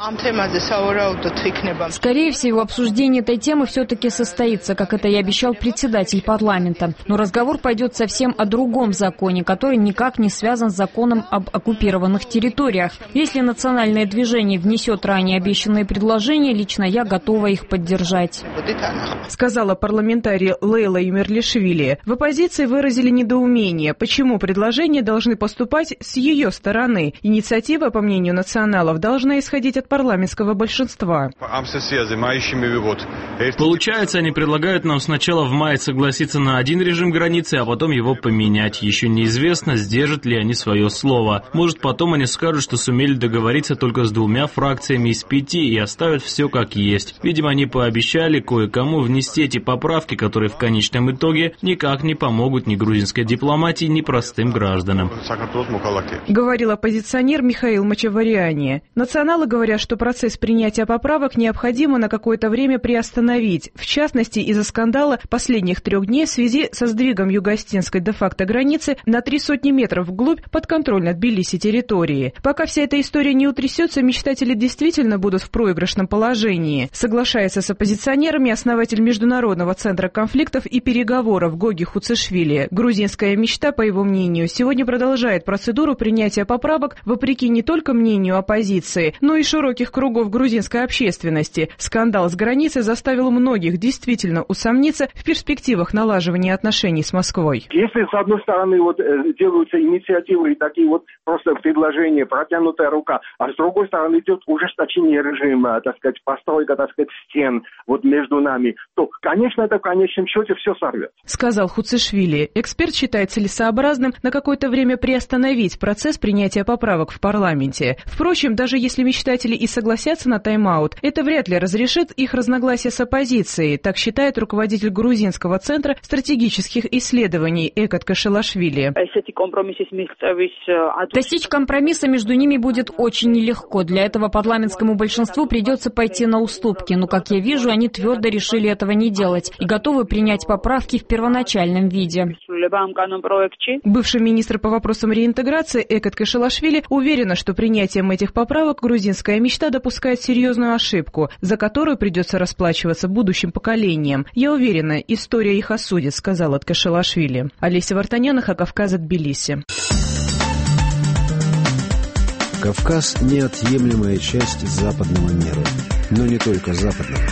[SPEAKER 21] Скорее всего, обсуждение этой темы все-таки состоится, как это и обещал председатель парламента. Но разговор пойдет совсем о другом законе, который никак не связан с законом об оккупированных территориях. Если национальное движение внесет ранее обещанные предложения, лично я готова их поддержать.
[SPEAKER 20] Сказала парламентарий Лейла Имерлишвили. В оппозиции выразили недоумение, почему предложения должны поступать с ее стороны. Инициатива, по мнению националов, должна исходить от парламентского большинства.
[SPEAKER 6] Получается, они предлагают нам сначала в мае согласиться на один режим границы, а потом его поменять. Еще неизвестно, сдержат ли они свое слово. Может, потом они скажут, что сумели договориться только с двумя фракциями из пяти и оставят все как есть. Видимо, они пообещали кое-кому внести эти поправки, которые в конечном итоге никак не помогут ни грузинской дипломатии, ни простым гражданам.
[SPEAKER 20] Говорил оппозиционер Михаил Мачавариани. Националы говорят, что процесс принятия поправок необходимо на какое-то время приостановить. В частности, из-за скандала последних трех дней в связи со сдвигом юго-остинской де-факто границы на три сотни метров вглубь подконтрольно Тбилиси территории. Пока вся эта история не утрясется, мечтатели действительно будут в проигрышном положении. Соглашается с оппозиционерами основатель Международного центра конфликтов и переговоров Гоги Хуцишвили. Грузинская мечта, по его мнению, сегодня продолжает процедуру принятия поправок вопреки не только мнению оппозиции, но и широких кругов грузинской общественности. Скандал с границей заставил многих действительно усомниться в перспективах налаживания отношений с Москвой.
[SPEAKER 13] Если, с одной стороны, вот делаются инициативы и такие вот просто предложения, протянутая рука, а с другой стороны идет ужесточение режима, так сказать, постройка, так сказать, стен вот между нами, то, конечно, это в конечном счете все сорвет.
[SPEAKER 20] Сказал Хуцишвили. Эксперт считает целесообразным на какое-то время приостановить процесс принятия поправок в парламенте. Впрочем, даже если мечтатели и согласятся на тайм-аут, это вряд ли разрешит их разногласия с оппозицией, так считает руководитель Грузинского центра стратегических исследований Экат Кашелашвили.
[SPEAKER 21] Достичь компромисса между ними будет очень нелегко. Для этого парламентскому большинству придется пойти на уступки. Но, как я вижу, они твердо решили этого не делать и готовы принять поправки в первоначальном виде.
[SPEAKER 20] Бывший министр по вопросам реинтеграции Экат Кашелашвили уверена, что принятием этих поправок грузинская мечта допускает серьезную ошибку, за которую придется расплачиваться будущим поколениям. Я уверена, история их осудит, сказал Кашелашвили. Олеся Вартаняна, Кавказ, Тбилиси.
[SPEAKER 1] Кавказ – неотъемлемая часть западного мира, но не только западного.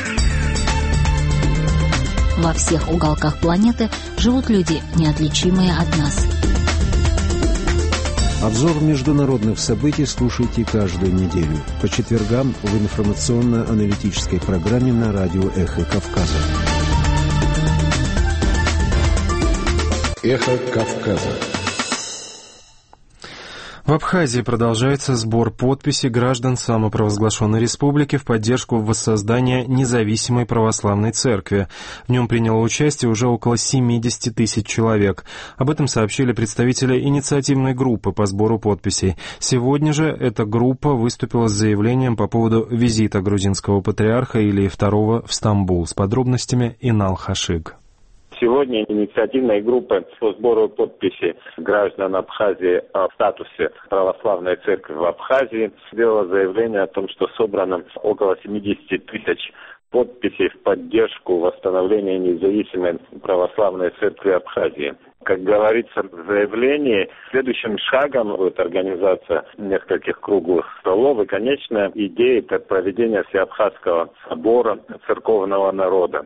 [SPEAKER 10] Во всех уголках планеты живут люди, неотличимые от нас.
[SPEAKER 1] Обзор международных событий слушайте каждую неделю по четвергам в информационно-аналитической программе на радио «Эхо Кавказа». «Эхо Кавказа».
[SPEAKER 2] В Абхазии продолжается сбор подписей граждан самопровозглашенной республики в поддержку воссоздания независимой православной церкви. В нем приняло участие уже около семьдесят тысяч человек. Об этом сообщили представители инициативной группы по сбору подписей. Сегодня же эта группа выступила с заявлением по поводу визита грузинского патриарха Илии второго в Стамбул. С подробностями Инал Хашиг.
[SPEAKER 22] Сегодня инициативная группа по сбору подписей граждан Абхазии о статусе православной церкви в Абхазии сделала заявление о том, что собрано около семьдесят тысяч подписей в поддержку восстановления независимой православной церкви Абхазии. Как говорится в заявлении, следующим шагом будет организация нескольких круглых столов, и конечная идея – это проведение Всеабхазского собора церковного народа.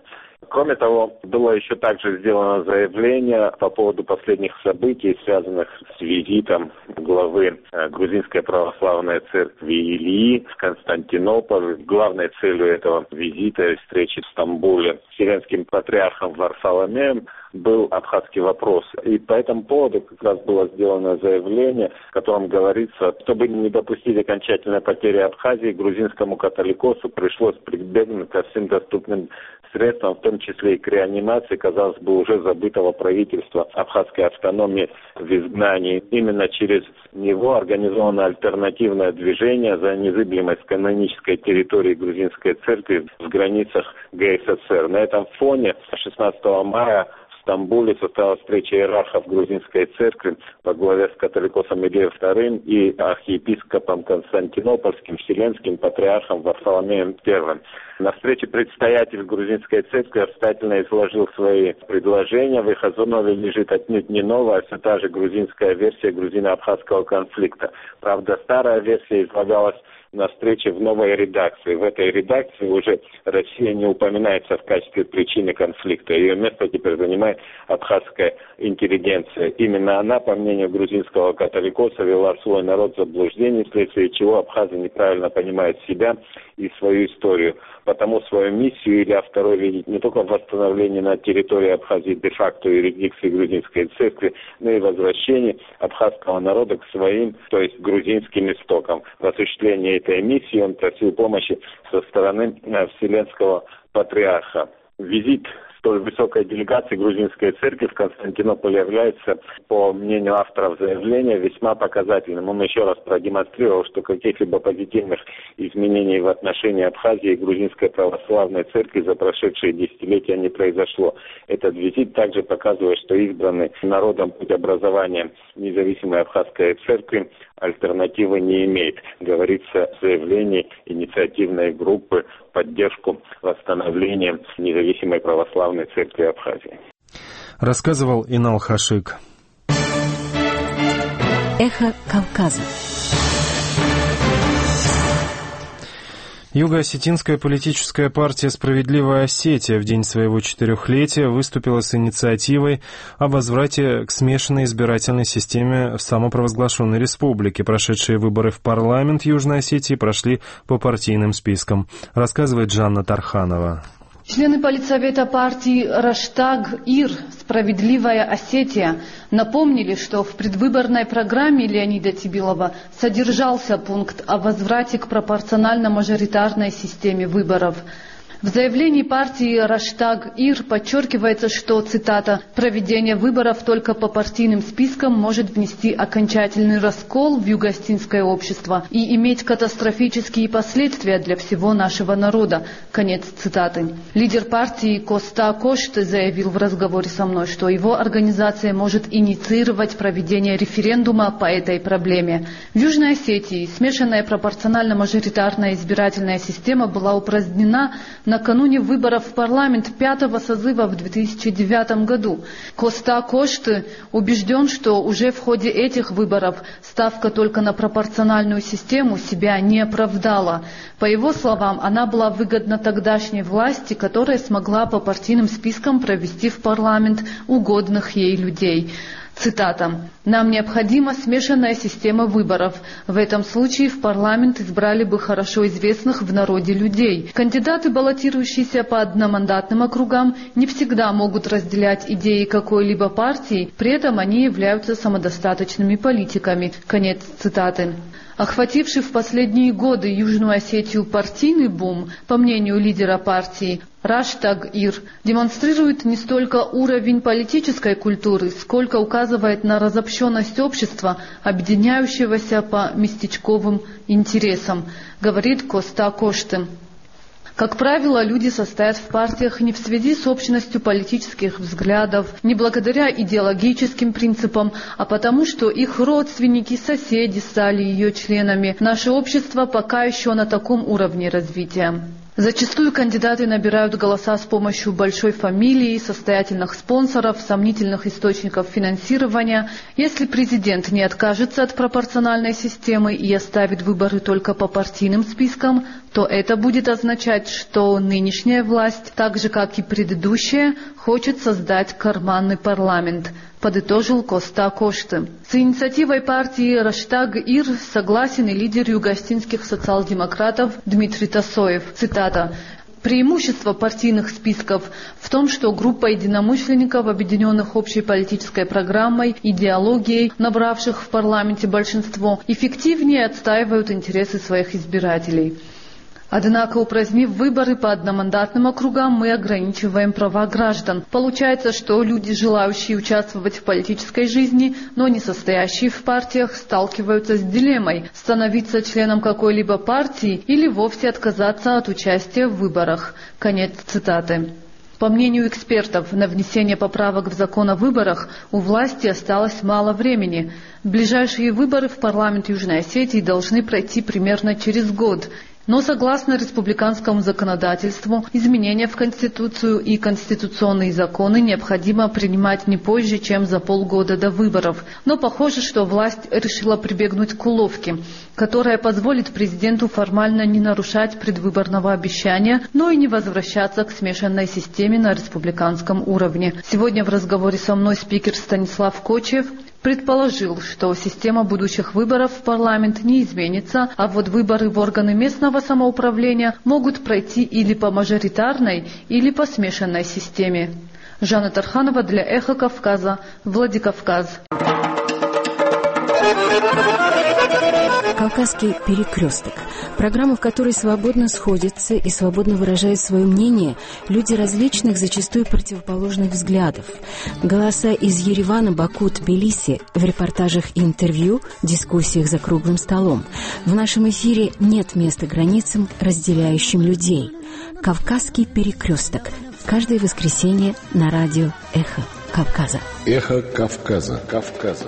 [SPEAKER 22] Кроме того, было еще также сделано заявление по поводу последних событий, связанных с визитом главы Грузинской православной церкви Илии в Константинополь. Главной целью этого визита и встречи в Стамбуле с вселенским патриархом Варфоломеем был абхазский вопрос. И по этому поводу как раз было сделано заявление, в котором говорится, чтобы не допустить окончательной потери Абхазии, грузинскому католикосу пришлось прибегнуть ко всем доступным средствам, в том числе и к реанимации, казалось бы, уже забытого правительства абхазской автономии в изгнании. Именно через него организовано альтернативное движение за незыблемость канонической территории грузинской церкви в границах ГССР. На этом фоне шестнадцатого мая в Стамбуле состоялась встреча иерархов грузинской церкви во главе с католикосом Илией вторым и архиепископом Константинопольским вселенским патриархом Варфоломеем первым. На встрече предстоятель грузинской церкви обстоятельно изложил свои предложения. В их основе лежит отнюдь не новая, а все та же грузинская версия грузино-абхазского конфликта. Правда, старая версия излагалась на встрече в новой редакции. В этой редакции уже Россия не упоминается в качестве причины конфликта. Ее место теперь занимает абхазская интеллигенция. Именно она, по мнению грузинского католикоса, вела свой народ в заблуждение, вследствие чего абхазы неправильно понимают себя и свою историю. Потому свою миссию или второй видеть не только в восстановлении на территории Абхазии де-факто юрисдикции грузинской церкви, но и возвращении абхазского народа к своим, то есть грузинским истокам. В осуществлении этой миссии он просил помощи со стороны Вселенского патриарха. Визит столь высокой делегации грузинской церкви в Константинополе является, по мнению авторов заявления, весьма показательным. Он еще раз продемонстрировал, что каких-либо позитивных изменений в отношении Абхазии и грузинской православной церкви за прошедшие десятилетия не произошло. Этот визит также показывает, что избранный народом путь образования независимой абхазской церкви альтернативы не имеет, говорится в заявлении инициативной группы в поддержку восстановления независимой православной церкви Абхазии.
[SPEAKER 2] Рассказывал Инал Хашик.
[SPEAKER 10] Эхо Кавказа.
[SPEAKER 2] Юго-осетинская политическая партия «Справедливая Осетия» в день своего четырехлетия выступила с инициативой о возврате к смешанной избирательной системе в самопровозглашенной республике. Прошедшие выборы в парламент Южной Осетии прошли по партийным спискам, рассказывает Жанна Тарханова.
[SPEAKER 4] Члены политсовета партии «Раштаг-Ир. Справедливая Осетия» напомнили, что в предвыборной программе Леонида Тибилова содержался пункт о возврате к пропорционально-мажоритарной системе выборов. В заявлении партии «Раштаг-Ир» подчеркивается, что, цитата, «проведение выборов только по партийным спискам может внести окончательный раскол в юго-осетинское общество и иметь катастрофические последствия для всего нашего народа». Конец цитаты. Лидер партии Коста Кошты заявил в разговоре со мной, что его организация может инициировать проведение референдума по этой проблеме. В Южной Осетии смешанная пропорционально-мажоритарная избирательная система была упразднена накануне выборов в парламент пятого созыва в две тысячи девятом году. Коста Кошты убежден, что уже в ходе этих выборов ставка только на пропорциональную систему себя не оправдала. По его словам, она была выгодна тогдашней власти, которая смогла по партийным спискам провести в парламент угодных ей людей. Цитата. «Нам необходима смешанная система выборов. В этом случае в парламент избрали бы хорошо известных в народе людей. Кандидаты, баллотирующиеся по одномандатным округам, не всегда могут разделять идеи какой-либо партии, при этом они являются самодостаточными политиками». Конец цитаты. Охвативший в последние годы Южную Осетию партийный бум, по мнению лидера партии, Раштаг-Ир, демонстрирует не столько уровень политической культуры, сколько указывает на разобщенность общества, объединяющегося по местечковым интересам, говорит Коста Кошты. Как правило, люди состоят в партиях не в связи с общностью политических взглядов, не благодаря идеологическим принципам, а потому, что их родственники, соседи стали ее членами. Наше общество пока еще на таком уровне развития. Зачастую кандидаты набирают голоса с помощью большой фамилии, состоятельных спонсоров, сомнительных источников финансирования. Если президент не откажется от пропорциональной системы и оставит выборы только по партийным спискам, то это будет означать, что нынешняя власть, так же как и предыдущая, хочет создать карманный парламент, подытожил Коста Кошты. С инициативой партии «Раштаг Ир» согласен и лидер югостинских социал-демократов Дмитрий Тасоев. Цитата. Преимущество партийных списков в том, что группа единомышленников, объединенных общей политической программой, идеологией, набравших в парламенте большинство, эффективнее отстаивают интересы своих избирателей. Однако, упразднив выборы по одномандатным округам, мы ограничиваем права граждан. Получается, что люди, желающие участвовать в политической жизни, но не состоящие в партиях, сталкиваются с дилеммой – становиться членом какой-либо партии или вовсе отказаться от участия в выборах. Конец цитаты. По мнению экспертов, на внесение поправок в закон о выборах у власти осталось мало времени. Ближайшие выборы в парламент Южной Осетии должны пройти примерно через год. Но согласно республиканскому законодательству, изменения в Конституцию и конституционные законы необходимо принимать не позже, чем за полгода до выборов. Но похоже, что власть решила прибегнуть к уловке, которая позволит президенту формально не нарушать предвыборного обещания, но и не возвращаться к смешанной системе на республиканском уровне. Сегодня в разговоре со мной спикер Станислав Кочев предположил, что система будущих выборов в парламент не изменится, а вот выборы в органы местного самоуправления могут пройти или по мажоритарной, или по смешанной системе. Жанна Тарханова для Эхо Кавказа, Владикавказ.
[SPEAKER 5] «Кавказский перекресток» – программа, в которой свободно сходятся и свободно выражают свое мнение люди различных, зачастую противоположных взглядов. Голоса из Еревана, Баку, Тбилиси в репортажах и интервью, дискуссиях за круглым столом. В нашем эфире нет места границам, разделяющим людей. «Кавказский перекресток» – каждое воскресенье на радио «Эхо Кавказа».
[SPEAKER 1] «Эхо Кавказа». Кавказа.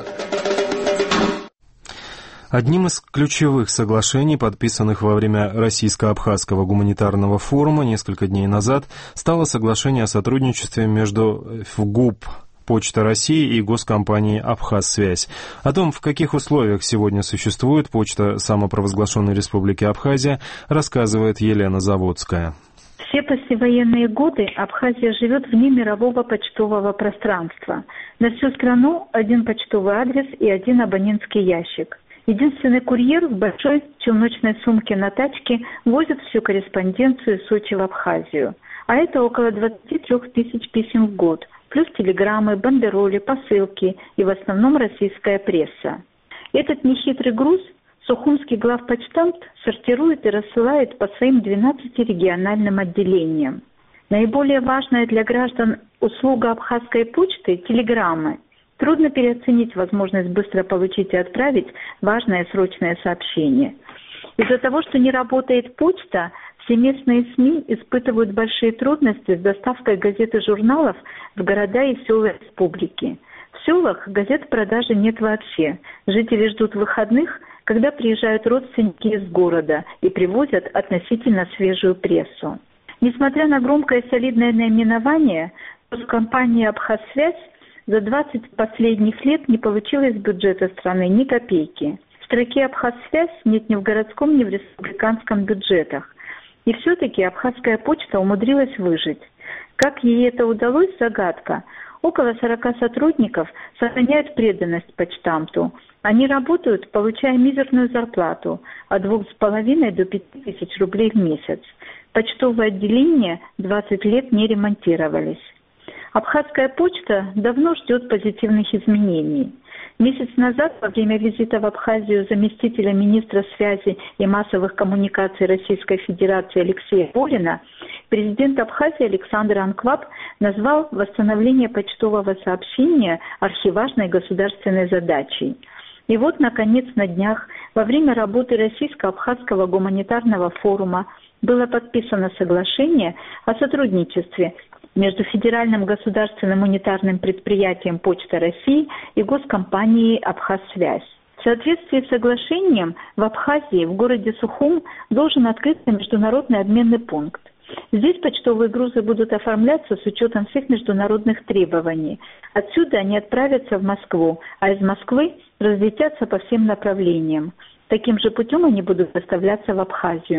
[SPEAKER 2] Одним из ключевых соглашений, подписанных во время Российско-Абхазского гуманитарного форума несколько дней назад, стало соглашение о сотрудничестве между ФГУП «Почта России» и госкомпанией «Абхазсвязь». О том, в каких условиях сегодня существует почта самопровозглашенной Республики Абхазия, рассказывает Елена Заводская.
[SPEAKER 7] Все послевоенные годы Абхазия живет вне мирового почтового пространства. На всю страну один почтовый адрес и один абонентский ящик. Единственный курьер в большой челночной сумке на тачке возит всю корреспонденцию из Сочи в Абхазию. А это около двадцать три тысяч писем в год, плюс телеграммы, бандероли, посылки и в основном российская пресса. Этот нехитрый груз сухумский главпочтамт сортирует и рассылает по своим двенадцати региональным отделениям. Наиболее важная для граждан услуга абхазской почты – телеграммы. Трудно переоценить возможность быстро получить и отправить важное срочное сообщение. Из-за того, что не работает почта, все местные СМИ испытывают большие трудности с доставкой газет и журналов в города и села республики. В селах газет в продаже нет вообще. Жители ждут выходных, когда приезжают родственники из города и привозят относительно свежую прессу. Несмотря на громкое и солидное наименование, компания «Абхазсвязь» за двадцать последних лет не получила из бюджета страны ни копейки. В строке «Абхазсвязь» нет ни в городском, ни в республиканском бюджетах. И все-таки абхазская почта умудрилась выжить. Как ей это удалось – загадка. Около сорока сотрудников сохраняют преданность почтамту. Они работают, получая мизерную зарплату от двух с половиной до пяти тысяч рублей в месяц. Почтовые отделения двадцать лет не ремонтировались. Абхазская почта давно ждет позитивных изменений. Месяц назад, во время визита в Абхазию заместителя министра связи и массовых коммуникаций Российской Федерации Алексея Борина, президент Абхазии Александр Анкваб назвал восстановление почтового сообщения архиважной государственной задачей. И вот, наконец, на днях, во время работы Российско-Абхазского гуманитарного форума было подписано соглашение о сотрудничестве между Федеральным государственным унитарным предприятием «Почта России» и госкомпанией «Абхазсвязь». В соответствии с соглашением в Абхазии, в городе Сухум, должен открыться международный обменный пункт. Здесь почтовые грузы будут оформляться с учетом всех международных требований. Отсюда они отправятся в Москву, а из Москвы разлетятся по всем направлениям. Таким же путем они будут доставляться в Абхазию.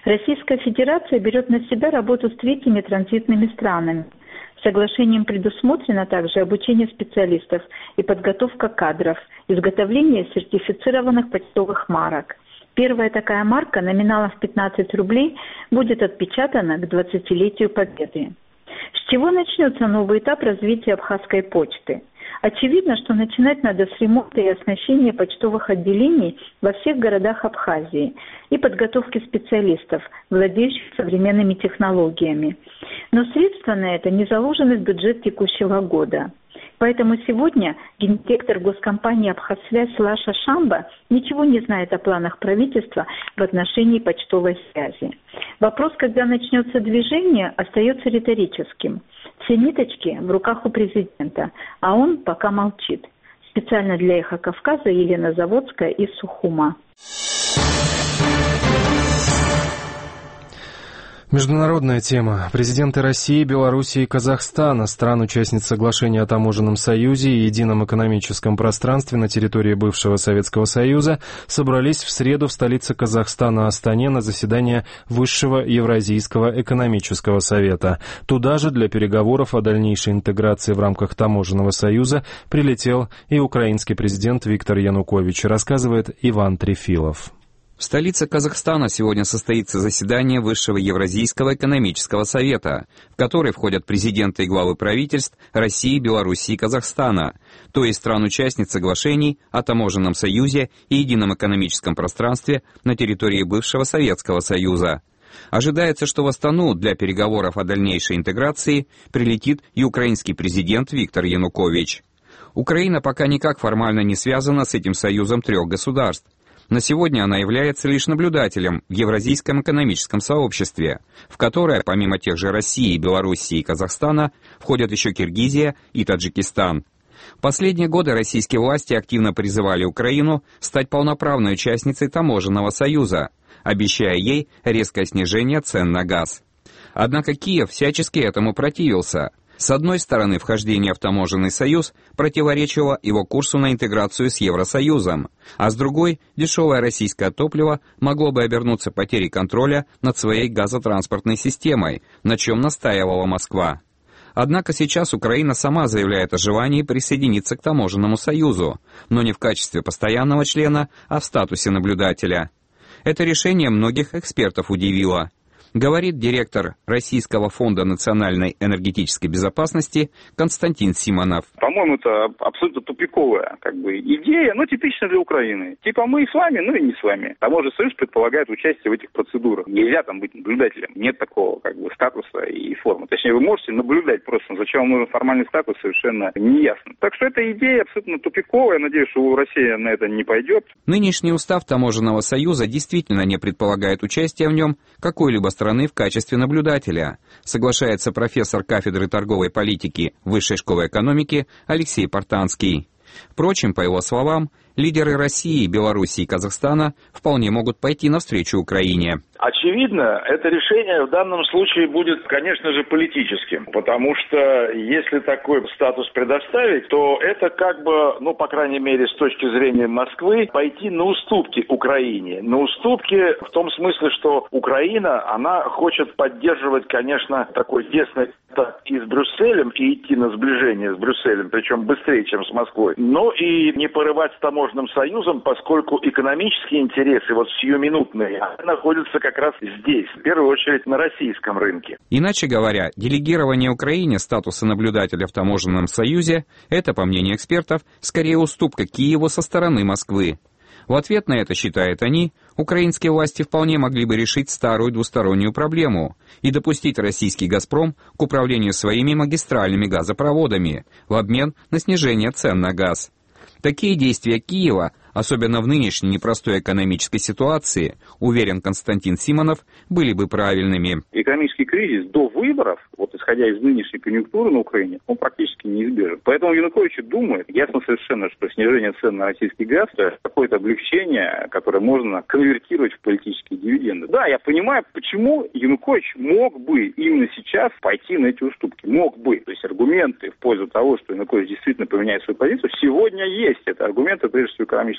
[SPEAKER 7] Российская Федерация берет на себя работу с третьими транзитными странами. Соглашением предусмотрено также обучение специалистов и подготовка кадров, изготовление сертифицированных почтовых марок. Первая такая марка номиналом в пятнадцать рублей будет отпечатана к двадцатилетию Победы. С чего начнется новый этап развития абхазской почты? Очевидно, что начинать надо с ремонта и оснащения почтовых отделений во всех городах Абхазии и подготовки специалистов, владеющих современными технологиями. Но средства на это не заложены в бюджет текущего года. Поэтому сегодня гендиректор госкомпании «Абхазсвязь» Лаша Шамба ничего не знает о планах правительства в отношении почтовой связи. Вопрос, когда начнется движение, остается риторическим. Все ниточки в руках у президента, а он пока молчит. Специально для «Эхо Кавказа» Елена Заводская из Сухума.
[SPEAKER 2] Международная тема. Президенты России, Белоруссии и Казахстана, стран-участниц соглашения о таможенном союзе и едином экономическом пространстве на территории бывшего Советского Союза, собрались в среду в столице Казахстана Астане на заседание Высшего Евразийского экономического совета. Туда же для переговоров о дальнейшей интеграции в рамках таможенного союза прилетел и украинский президент Виктор Янукович, рассказывает Иван Трефилов.
[SPEAKER 8] В столице Казахстана сегодня состоится заседание Высшего Евразийского экономического совета, в который входят президенты и главы правительств России, Белоруссии и Казахстана, то есть стран-участниц соглашений о таможенном союзе и едином экономическом пространстве на территории бывшего Советского Союза. Ожидается, что в Астану для переговоров о дальнейшей интеграции прилетит и украинский президент Виктор Янукович. Украина пока никак формально не связана с этим союзом трех государств. На сегодня она является лишь наблюдателем в Евразийском экономическом сообществе, в которое, помимо тех же России, Белоруссии и Казахстана, входят еще Киргизия и Таджикистан. В последние годы российские власти активно призывали Украину стать полноправной участницей таможенного союза, обещая ей резкое снижение цен на газ. Однако Киев всячески этому противился. С одной стороны, вхождение в таможенный союз противоречило его курсу на интеграцию с Евросоюзом, а с другой, дешевое российское топливо могло бы обернуться потерей контроля над своей газотранспортной системой, на чем настаивала Москва. Однако сейчас Украина сама заявляет о желании присоединиться к таможенному союзу, но не в качестве постоянного члена, а в статусе наблюдателя. Это решение многих экспертов удивило. Говорит директор Российского фонда национальной энергетической безопасности Константин Симонов.
[SPEAKER 9] По-моему, это абсолютно тупиковая как бы идея, но типичная для Украины. Типа мы и с вами, ну и не с вами. Таможенный союз предполагает участие в этих процедурах. Нельзя там быть наблюдателем. Нет такого как бы статуса и формы. Точнее, вы можете наблюдать просто, но зачем вам нужен формальный статус, совершенно неясно. Так что эта идея абсолютно тупиковая. Надеюсь, что Россия на это не пойдет.
[SPEAKER 8] Нынешний устав таможенного союза действительно не предполагает участия в нем какой-либо страны в качестве наблюдателя, соглашается профессор кафедры торговой политики Высшей школы экономики Алексей Портанский. Впрочем, по его словам, лидеры России, Белоруссии и Казахстана вполне могут пойти навстречу Украине.
[SPEAKER 23] Очевидно, это решение в данном случае будет, конечно же, политическим, потому что если такой статус предоставить, то это как бы, ну, по крайней мере, с точки зрения Москвы, пойти на уступки Украине. На уступки в том смысле, что Украина, она хочет поддерживать, конечно, такой тесный контакт и с Брюсселем, и идти на сближение с Брюсселем, причем быстрее, чем с Москвой, но и не порывать с таможенным союзом, поскольку экономические интересы, вот сиюминутные, находятся как раз здесь, в первую очередь на российском рынке.
[SPEAKER 8] Иначе говоря, делегирование Украине статуса наблюдателя в таможенном союзе – это, по мнению экспертов, скорее уступка Киеву со стороны Москвы. В ответ на это, считают они, украинские власти вполне могли бы решить старую двустороннюю проблему и допустить российский «Газпром» к управлению своими магистральными газопроводами в обмен на снижение цен на газ. Такие действия Киева, особенно в нынешней непростой экономической ситуации, уверен Константин Симонов, были бы правильными.
[SPEAKER 9] Экономический кризис до выборов, вот исходя из нынешней конъюнктуры на Украине, он практически неизбежен. Поэтому Янукович думает, ясно совершенно, что снижение цен на российский газ – это какое-то облегчение, которое можно конвертировать в политические дивиденды. Да, я понимаю, почему Янукович мог бы именно сейчас пойти на эти уступки. Мог бы. То есть аргументы в пользу того, что Янукович действительно поменяет свою позицию, сегодня есть. Это аргументы, прежде всего, экономического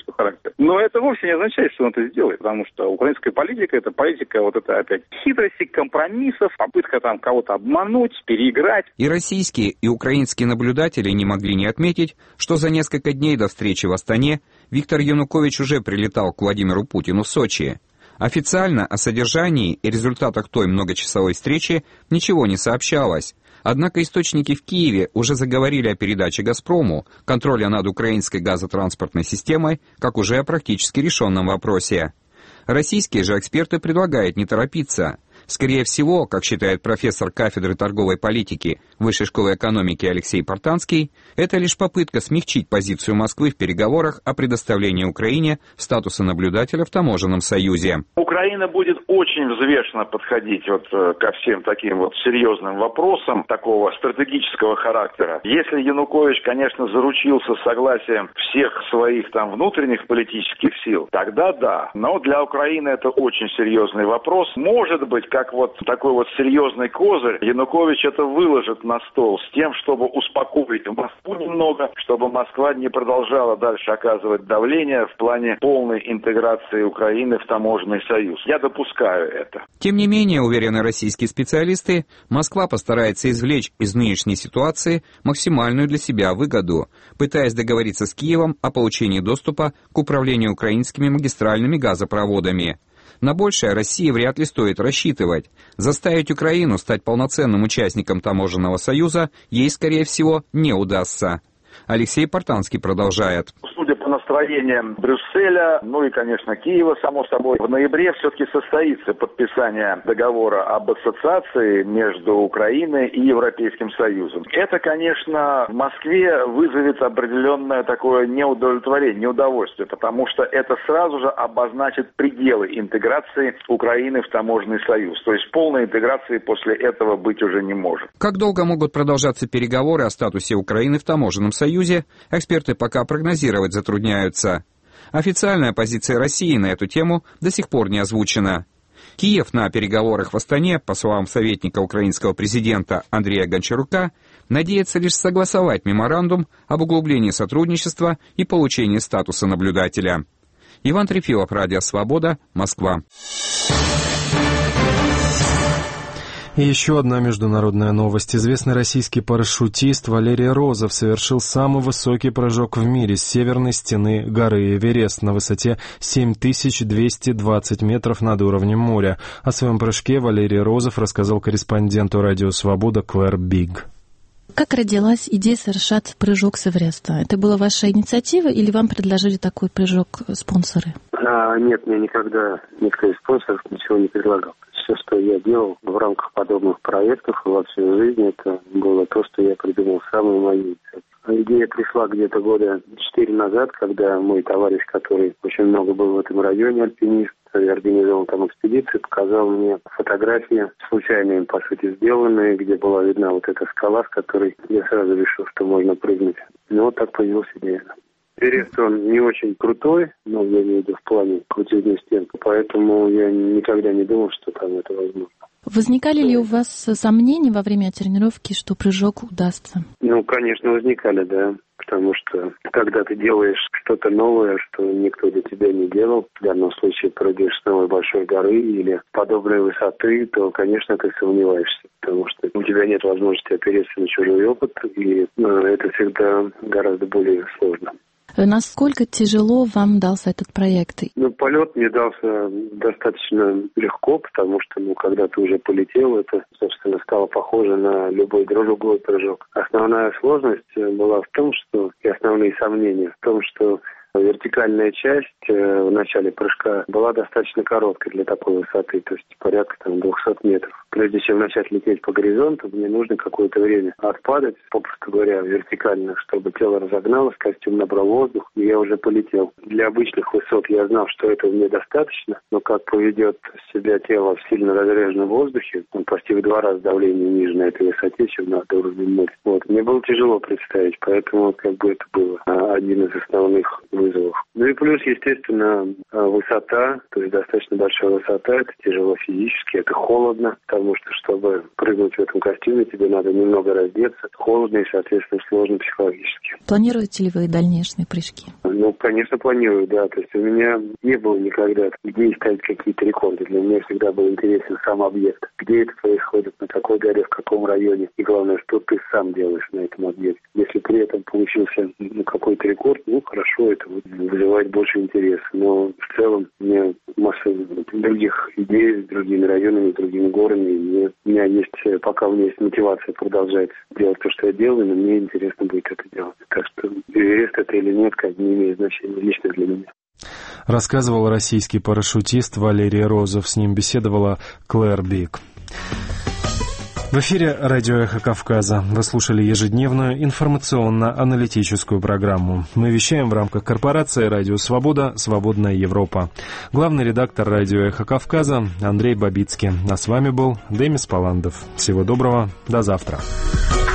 [SPEAKER 9] политического характера. Но это вовсе не означает, что он это сделает, потому что украинская политика – это политика вот это опять хитрости, компромиссов, попытка там кого-то обмануть, переиграть.
[SPEAKER 8] И российские, и украинские наблюдатели не могли не отметить, что за несколько дней до встречи в Астане Виктор Янукович уже прилетал к Владимиру Путину в Сочи. Официально о содержании и результатах той многочасовой встречи ничего не сообщалось. Однако источники в Киеве уже заговорили о передаче «Газпрому» контроля над украинской газотранспортной системой как уже о практически решенном вопросе. Российские же эксперты предлагают не торопиться. Скорее всего, как считает профессор кафедры торговой политики Высшей школы экономики Алексей Портанский, это лишь попытка смягчить позицию Москвы в переговорах о предоставлении Украине статуса наблюдателя в таможенном союзе.
[SPEAKER 23] Украина будет очень взвешенно подходить вот ко всем таким вот серьезным вопросам такого стратегического характера. Если Янукович, конечно, заручился согласием всех своих там внутренних политических сил, тогда да. Но для Украины это очень серьезный вопрос. Может быть, как вот такой вот серьезный козырь, Янукович это выложит на стол с тем, чтобы успокоить Москву немного, чтобы Москва не продолжала дальше оказывать давление в плане полной интеграции Украины в таможенный союз. Я допускаю это.
[SPEAKER 8] Тем не менее, уверены российские специалисты, Москва постарается извлечь из нынешней ситуации максимальную для себя выгоду, пытаясь договориться с Киевом о получении доступа к управлению украинскими магистральными газопроводами. На большее России вряд ли стоит рассчитывать. Заставить Украину стать полноценным участником таможенного союза ей, скорее всего, не удастся. Алексей Портанский продолжает.
[SPEAKER 23] Судя по настроениям Брюсселя, ну и, конечно, Киева, само собой, в ноябре все-таки состоится подписание договора об ассоциации между Украиной и Европейским Союзом. Это, конечно, в Москве вызовет определенное такое неудовлетворение, неудовольствие, потому что это сразу же обозначит пределы интеграции Украины в таможенный союз. То есть полной интеграции после этого быть уже не может.
[SPEAKER 8] Как долго могут продолжаться переговоры о статусе Украины в таможенном союзе, эксперты пока прогнозировать затрудняются. Официальная позиция России на эту тему до сих пор не озвучена. Киев на переговорах в Астане, по словам советника украинского президента Андрея Гончарука, надеется лишь согласовать меморандум об углублении сотрудничества и получении статуса наблюдателя. Иван Трефилов, Радио Свобода, Москва.
[SPEAKER 2] И еще одна международная новость. Известный российский парашютист Валерий Розов совершил самый высокий прыжок в мире с северной стены горы Эверест на высоте семь тысяч двести двадцать метров над уровнем моря. О своем прыжке Валерий Розов рассказал корреспонденту Радио Свобода Клэр Биг.
[SPEAKER 11] Как родилась идея совершать прыжок с Эвереста? Это была ваша инициатива или вам предложили такой прыжок спонсоры?
[SPEAKER 12] А, нет, мне никогда никто из спонсоров ничего не предлагал. Все, что я делал в рамках подобных проектов во всю жизнь, это было то, что я придумал сам и мои инициативы. Идея пришла где-то года четыре назад, когда мой товарищ, который очень много был в этом районе, альпинист, и организовал там экспедицию, показал мне фотографии, случайно им, по сути, сделанные, где была видна вот эта скала, с которой я сразу решил, что можно прыгнуть. Ну, вот так появилась идея. Эверест, он не очень крутой, но я имею в виду в плане крутизны стенки, поэтому я никогда не думал, что там это возможно.
[SPEAKER 11] Возникали ли у вас сомнения во время тренировки, что прыжок удастся?
[SPEAKER 12] Ну, конечно, возникали, да. Потому что когда ты делаешь что-то новое, что никто до тебя не делал, в данном случае прыгаешь с новой большой горы или подобной высоты, то, конечно, ты сомневаешься, потому что у тебя нет возможности опереться на чужой опыт, и ну, это всегда гораздо более сложно.
[SPEAKER 11] Насколько тяжело вам дался этот проект?
[SPEAKER 12] Ну, полет мне дался достаточно легко, потому что, ну, когда ты уже полетел, это, собственно, стало похоже на любой другой прыжок. Основная сложность была в том, что, и основные сомнения в том, что вертикальная часть э, в начале прыжка была достаточно короткой для такой высоты, то есть порядка там двухсот метров. Прежде чем начать лететь по горизонту, мне нужно какое-то время отпадать, попросту говоря, вертикально, чтобы тело разогналось, костюм набрал воздух, и я уже полетел. Для обычных высот я знал, что этого мне достаточно, но как поведет себя тело в сильно разреженном воздухе, он почти в два раза давление ниже на этой высоте, чем над уровнем моря. Вот. Мне было тяжело представить, поэтому как бы это было один из основных вызовов. Ну и плюс, естественно, высота, то есть достаточно большая высота, это тяжело физически, это холодно, потому что, чтобы прыгнуть в этом костюме, тебе надо немного раздеться, холодно и, соответственно, сложно психологически.
[SPEAKER 11] Планируете ли вы дальнейшие прыжки?
[SPEAKER 12] Ну, конечно, планирую, да. То есть у меня не было никогда идеи ставить какие-то рекорды. Для меня всегда был интересен сам объект. Где это происходит, на какой горе, в каком районе. И главное, что ты сам делаешь на этом объекте. Если при этом получился ну, какой-то рекорд, ну, хорошо, это вот вызывает больше интереса. Но в целом у меня масса других идей с другими районами, с другими горами. И мне, у меня есть, пока у меня есть мотивация продолжать делать то, что я делаю, но мне интересно будет это делать. Так что Эверест это или нет, как не имеет значения лично для меня.
[SPEAKER 2] Рассказывал российский парашютист Валерий Розов. С ним беседовала Клэр Бик. В эфире радио «Эхо Кавказа». Вы слушали ежедневную информационно-аналитическую программу. Мы вещаем в рамках корпорации «Радио Свобода. Свободная Европа». Главный редактор радио «Эхо Кавказа» Андрей Бабицкий. А с вами был Демис Паландов. Всего доброго. До завтра.